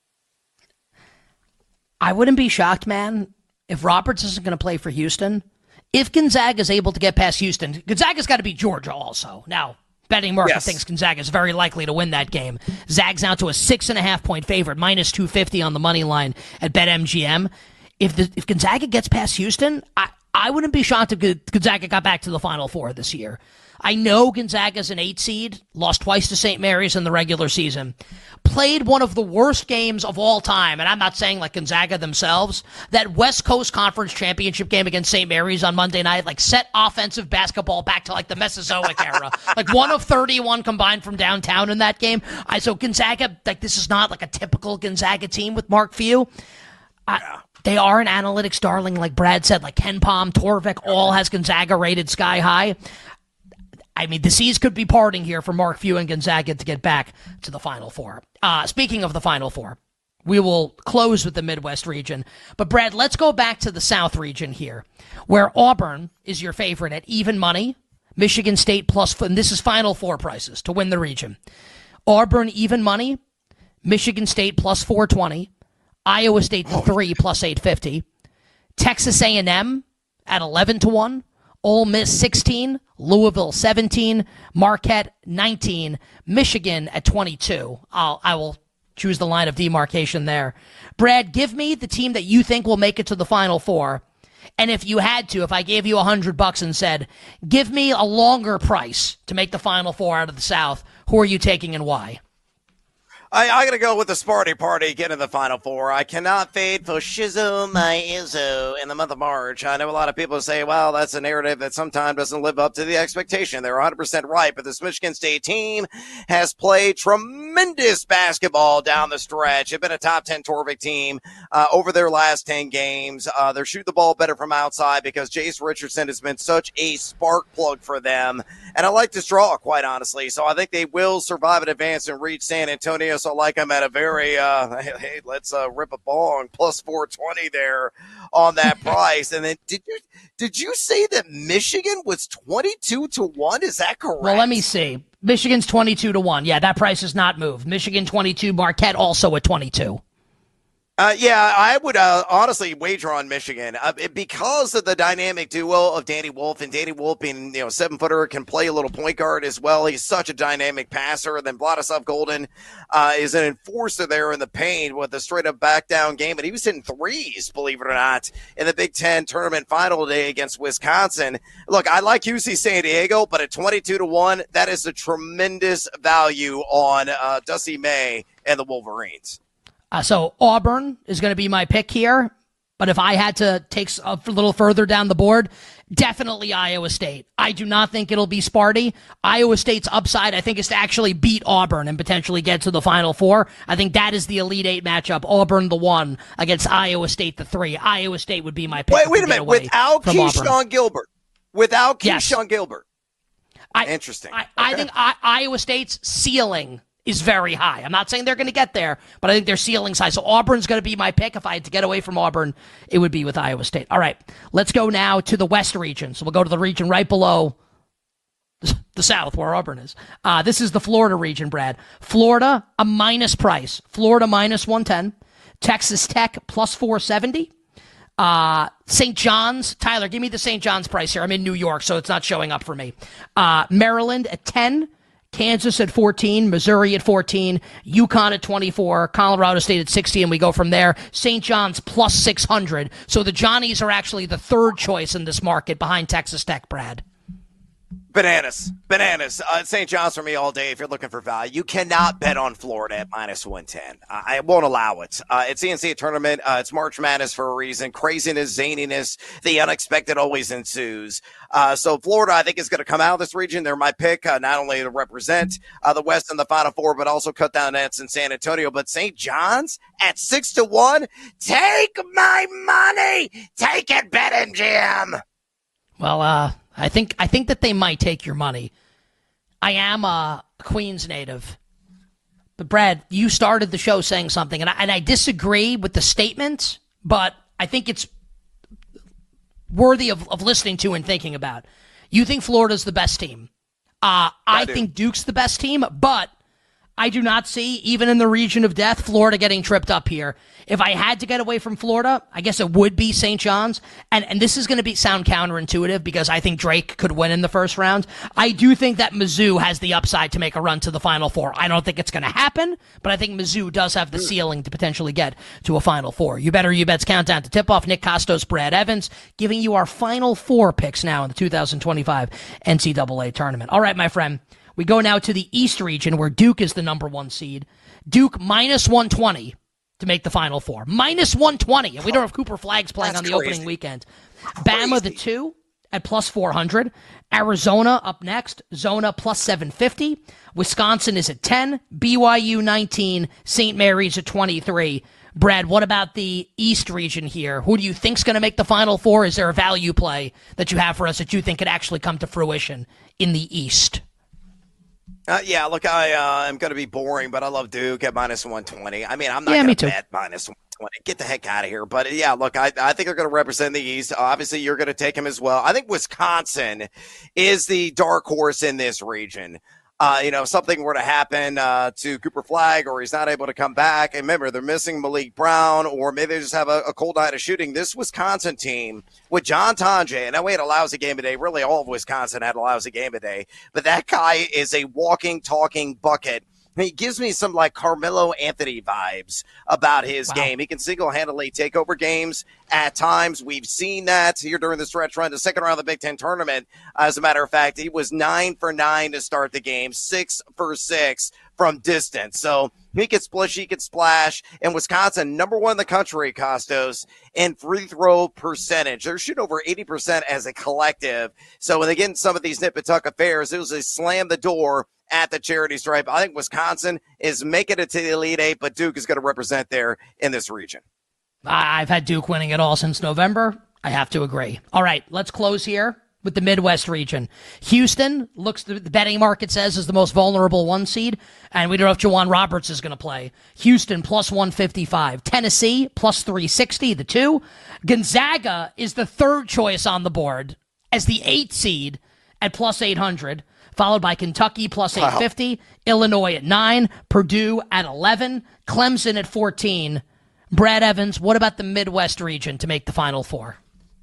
Speaker 11: I wouldn't be shocked, man, if Roberts isn't going to play for Houston. If Gonzaga is able to get past Houston, Gonzaga's got to beat Georgia also. Now, betting market thinks Gonzaga is very likely to win that game. Zags out to a 6.5-point favorite, minus 250 on the money line at BetMGM. If Gonzaga gets past Houston, I wouldn't be shocked if Gonzaga got back to the Final Four this year. I know Gonzaga's an 8-seed, lost twice to St. Mary's in the regular season, played one of the worst games of all time, and I'm not saying like Gonzaga themselves, that West Coast Conference Championship game against St. Mary's on Monday night, like set offensive basketball back to like the Mesozoic era, like 1 of 31 combined from downtown in that game. So Gonzaga, like this is not like a typical Gonzaga team with Mark Few. They are an analytics darling, like Brad said, like Ken Pom, Torvik, all has Gonzaga rated sky high. I mean, the seas could be parting here for Mark Few and Gonzaga to get back to the Final Four. Speaking of the Final Four, we will close with the Midwest region. But, Brad, let's go back to the South region here, where Auburn is your favorite at even money, Michigan State plus, and this is Final Four prices to win the region. Auburn even money, Michigan State plus 420, Iowa State 3 plus 850, Texas A&M at 11-1, Ole Miss 16, Louisville 17, Marquette 19, Michigan at 22. I will choose the line of demarcation there. Brad, give me the team that you think will make it to the Final Four. And if you had to, if I gave you $100 and said, give me a longer price to make the Final Four out of the South, who are you taking and why?
Speaker 12: I got to go with the Sparty Party getting the Final Four. I cannot fade for Shizzle my Izzo in the month of March. I know a lot of people say, well, that's a narrative that sometimes doesn't live up to the expectation. They're 100% right, but this Michigan State team has played tremendous basketball down the stretch. They've been a top 10 Torvik team over their last 10 games. They're shooting the ball better from outside because Jace Richardson has been such a spark plug for them. And I like this draw, quite honestly. So I think they will survive and advance and reach San Antonio. So I like them at a very, hey, let's rip a bong, plus 420 there on that price. And then did you say that Michigan was 22-1? Is that correct?
Speaker 11: Well, let me see. Michigan's 22-1. Yeah, that price has not moved. Michigan 22, Marquette also at 22.
Speaker 12: Yeah, I would honestly wager on Michigan because of the dynamic duo of Danny Wolf, and Danny Wolf being 7-footer can play a little point guard as well. He's such a dynamic passer. And then Vladislav Golden is an enforcer there in the paint with a straight up back down game, and he was hitting threes, believe it or not, in the Big Ten tournament final day against Wisconsin. Look, I like UC San Diego, but at 22-1, that is a tremendous value on Dusty May and the Wolverines.
Speaker 11: So Auburn is going to be my pick here, but if I had to take a little further down the board, definitely Iowa State. I do not think it'll be Sparty. Iowa State's upside, I think, is to actually beat Auburn and potentially get to the Final Four. I think that is the Elite Eight matchup. Auburn the 1 against Iowa State the 3. Iowa State would be my pick.
Speaker 12: Wait a minute. Without Keyshawn Gilbert. Without Keyshawn Gilbert. Interesting.
Speaker 11: I think Iowa State's ceiling is very high. I'm not saying they're going to get there, but I think their ceiling's high. So Auburn's going to be my pick. If I had to get away from Auburn, it would be with Iowa State. All right, let's go now to the West region. So we'll go to the region right below the South, where Auburn is. This is the Florida region, Brad. Florida, a minus price. Florida minus 110. Texas Tech plus 470. St. John's. Tyler, give me the St. John's price here. I'm in New York, so it's not showing up for me. Maryland at 10. Kansas at 14, Missouri at 14, UConn at 24, Colorado State at 60, and we go from there. St. John's plus 600. So the Johnnies are actually the third choice in this market behind Texas Tech, Brad.
Speaker 12: Bananas. St. John's for me all day if you're looking for value. You cannot bet on Florida at minus 110. I won't allow it. It's the NCAA tournament. It's March Madness for a reason. Craziness, zaniness, the unexpected always ensues. So Florida, I think, is going to come out of this region. They're my pick, not only to represent the West in the Final Four, but also cut down nets in San Antonio. But St. John's at 6-1, take my money. Take it, BetMGM.
Speaker 11: Well, I think that they might take your money. I am a Queens native. But, Brad, you started the show saying something, and I disagree with the statement, but I think it's worthy of listening to and thinking about. You think Florida's the best team. I think Duke's the best team, but I do not see, even in the region of death, Florida getting tripped up here. If I had to get away from Florida, I guess it would be St. John's. And this is going to sound counterintuitive because I think Drake could win in the first round. I do think that Mizzou has the upside to make a run to the Final Four. I don't think it's going to happen, but I think Mizzou does have the ceiling to potentially get to a Final Four. You Better You Bet's countdown to tip-off. Nick Costos, Brad Evans, giving you our Final Four picks now in the 2025 NCAA tournament. All right, my friend. We go now to the East region where Duke is the number one seed. Duke minus 120 to make the Final Four. Minus 120. And we don't have Cooper Flaggs playing on the opening weekend. Bama the 2 at plus 400. Arizona up next. Zona plus 750. Wisconsin is at 10. BYU 19. St. Mary's at 23. Brad, what about the East region here? Who do you think's going to make the Final Four? Is there a value play that you have for us that you think could actually come to fruition in the East?
Speaker 12: Yeah, look, I am going to be boring, but I love Duke at minus 120. I mean, I'm not going to bet minus 120. Get the heck out of here. But, yeah, look, I think they're going to represent the East. Obviously, you're going to take them as well. I think Wisconsin is the dark horse in this region. If something were to happen to Cooper Flagg or he's not able to come back, and remember, they're missing Malik Brown, or maybe they just have a cold night of shooting. This Wisconsin team with John Tonje, and I had a lousy game today. Really, all of Wisconsin had a lousy game today. But that guy is a walking, talking bucket. He gives me some like Carmelo Anthony vibes about his game. He can single-handedly take over games at times. We've seen that here during the stretch run, the second round of the Big Ten tournament. As a matter of fact, he was 9 for 9 to start the game, 6 for 6 from distance. So he could splish, he could splash. And Wisconsin, number one in the country, Costos, in free throw percentage. They're shooting over 80% as a collective. So when they get in some of these nip-and-tuck affairs, it was a slam the door at the charity stripe. I think Wisconsin is making it to the Elite Eight, but Duke is going to represent there in this region.
Speaker 11: I've had Duke winning it all since November. I have to agree. All right, let's close here with the Midwest region. Houston looks, the betting market says, is the most vulnerable one seed, and we don't know if Juwan Roberts is going to play. Houston plus 155. Tennessee plus 360, the 2. Gonzaga is the third choice on the board as the 8th seed at plus 800. Followed by Kentucky plus 850, Illinois at 9, Purdue at 11, Clemson at 14. Brad Evans, what about the Midwest region to make the Final Four?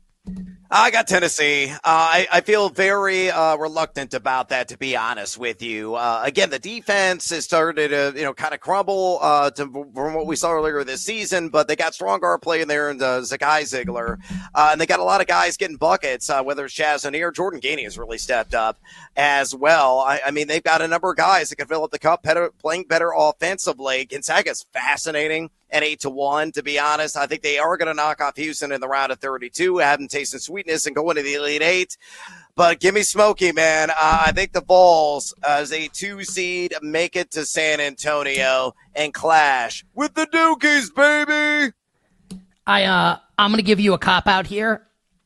Speaker 12: I got Tennessee. I feel very reluctant about that, to be honest with you. Again, the defense has started to, kind of crumble from what we saw earlier this season, but they got strong guard play in there and Zakai Ziegler. And they got a lot of guys getting buckets, whether it's Chaz O'Neal, Jordan Gainey has really stepped up as well. I mean, they've got a number of guys that can fill up the cup, playing better offensively. Gonzaga's fascinating at 8-1, to be honest. I think they are going to knock off Houston in the round of 32, having tasted sweetness and going to the Elite Eight. But give me Smokey, man. I think the Vols, as a 2 seed, make it to San Antonio and clash with the Dukies, baby.
Speaker 11: I'm going to give you a cop-out here.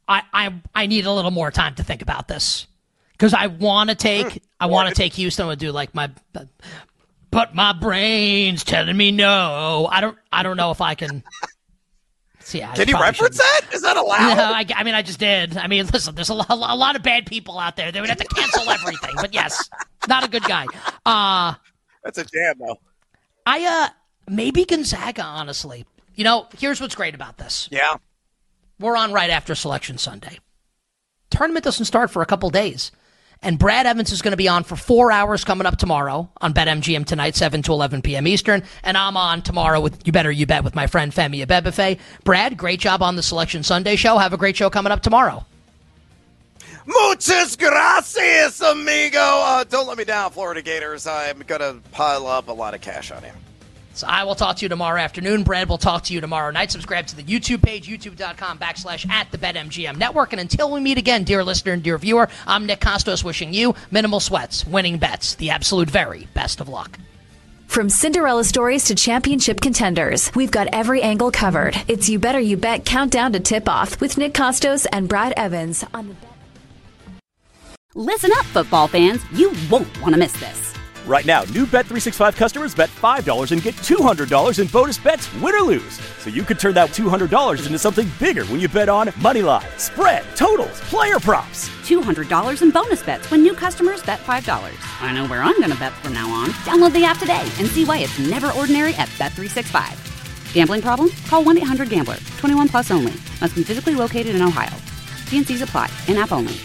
Speaker 11: I need a little more time to think about this because I want to take Houston. I'm going to do like my But my brain's telling me no. I don't know if I can. See,
Speaker 12: can you reference that? Is that allowed?
Speaker 11: No, I just did. I mean, listen, there's a lot of bad people out there. They would have to cancel everything. But yes, not a good guy.
Speaker 12: That's a jam, though.
Speaker 11: Maybe Gonzaga, honestly. Here's what's great about this.
Speaker 12: Yeah.
Speaker 11: We're on right after Selection Sunday. Tournament doesn't start for a couple days. And Brad Evans is going to be on for 4 hours coming up tomorrow on BetMGM tonight, 7 to 11 p.m. Eastern. And I'm on tomorrow with You Better You Bet with my friend Femi Abebefe. Brad, great job on the Selection Sunday show. Have a great show coming up tomorrow.
Speaker 12: Muchas gracias, amigo. Don't let me down, Florida Gators. I'm going to pile up a lot of cash on you.
Speaker 11: So I will talk to you tomorrow afternoon. Brad will talk to you tomorrow night. Subscribe to the YouTube page, youtube.com/@the BetMGM Network. And until we meet again, dear listener and dear viewer, I'm Nick Kostos wishing you minimal sweats, winning bets, the absolute very best of luck.
Speaker 10: From Cinderella stories to championship contenders, we've got every angle covered. It's You Better You Bet Countdown to Tip-Off with Nick Kostos and Brad Evans on the
Speaker 1: Listen up, football fans. You won't want to miss this.
Speaker 2: Right now, new Bet365 customers bet $5 and get $200 in bonus bets, win or lose. So you could turn that $200 into something bigger when you bet on moneyline, spread, totals, player props.
Speaker 1: $200 in bonus bets when new customers bet $5. I know where I'm going to bet from now on. Download the app today and see why it's never ordinary at Bet365. Gambling problem? Call 1-800-GAMBLER. 21 plus only. Must be physically located in Ohio. T&Cs apply. In-app only.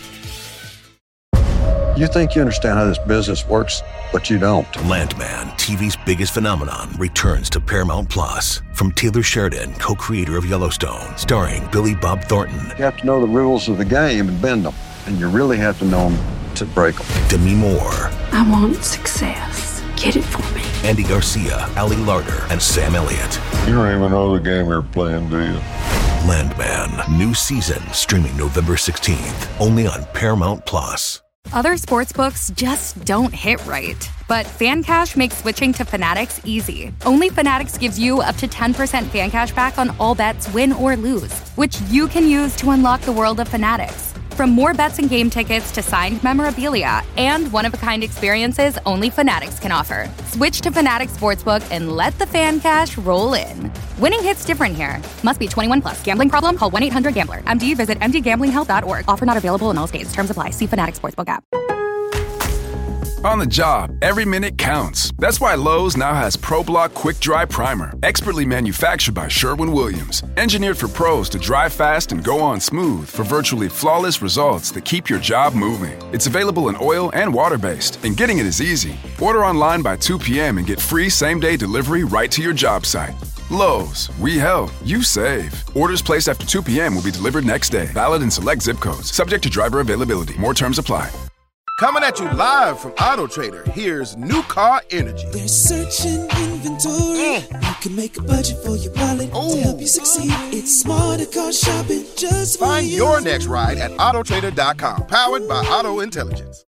Speaker 3: You think you understand how this business works, but you don't.
Speaker 4: Landman, TV's biggest phenomenon, returns to Paramount Plus. From Taylor Sheridan, co-creator of Yellowstone, starring Billy Bob Thornton.
Speaker 3: You have to know the rules of the game and bend them, and you really have to know them to break them.
Speaker 4: Demi Moore.
Speaker 5: I want success. Get it for me.
Speaker 4: Andy Garcia, Ali Larter, and Sam Elliott.
Speaker 6: You don't even know the game you're playing, do you?
Speaker 4: Landman, new season, streaming November 16th, only on Paramount Plus.
Speaker 7: Other sportsbooks just don't hit right. But FanCash makes switching to Fanatics easy. Only Fanatics gives you up to 10% fan cash back on all bets, win or lose, which you can use to unlock the world of Fanatics. From more bets and game tickets to signed memorabilia and one-of-a-kind experiences only Fanatics can offer. Switch to Fanatics Sportsbook and let the fan cash roll in. Winning hits different here. Must be 21 plus. Gambling problem? Call 1-800-GAMBLER. MD visit mdgamblinghelp.org. Offer not available in all states. Terms apply. See Fanatics Sportsbook app.
Speaker 8: On the job, every minute counts. That's why Lowe's now has ProBlock Quick Dry Primer, expertly manufactured by Sherwin-Williams. Engineered for pros to dry fast and go on smooth for virtually flawless results that keep your job moving. It's available in oil and water-based, and getting it is easy. Order online by 2 p.m. and get free same-day delivery right to your job site. Lowe's, we help, you save. Orders placed after 2 p.m. will be delivered next day. Valid in select zip codes. Subject to driver availability. More terms apply.
Speaker 13: Coming at you live from Auto Trader, here's New Car Energy.
Speaker 14: They're searching inventory. You can make a budget for your wallet to help you succeed. It's smarter car shopping just for
Speaker 13: Find
Speaker 14: you.
Speaker 13: your next ride at autotrader.com. Powered by Auto Intelligence.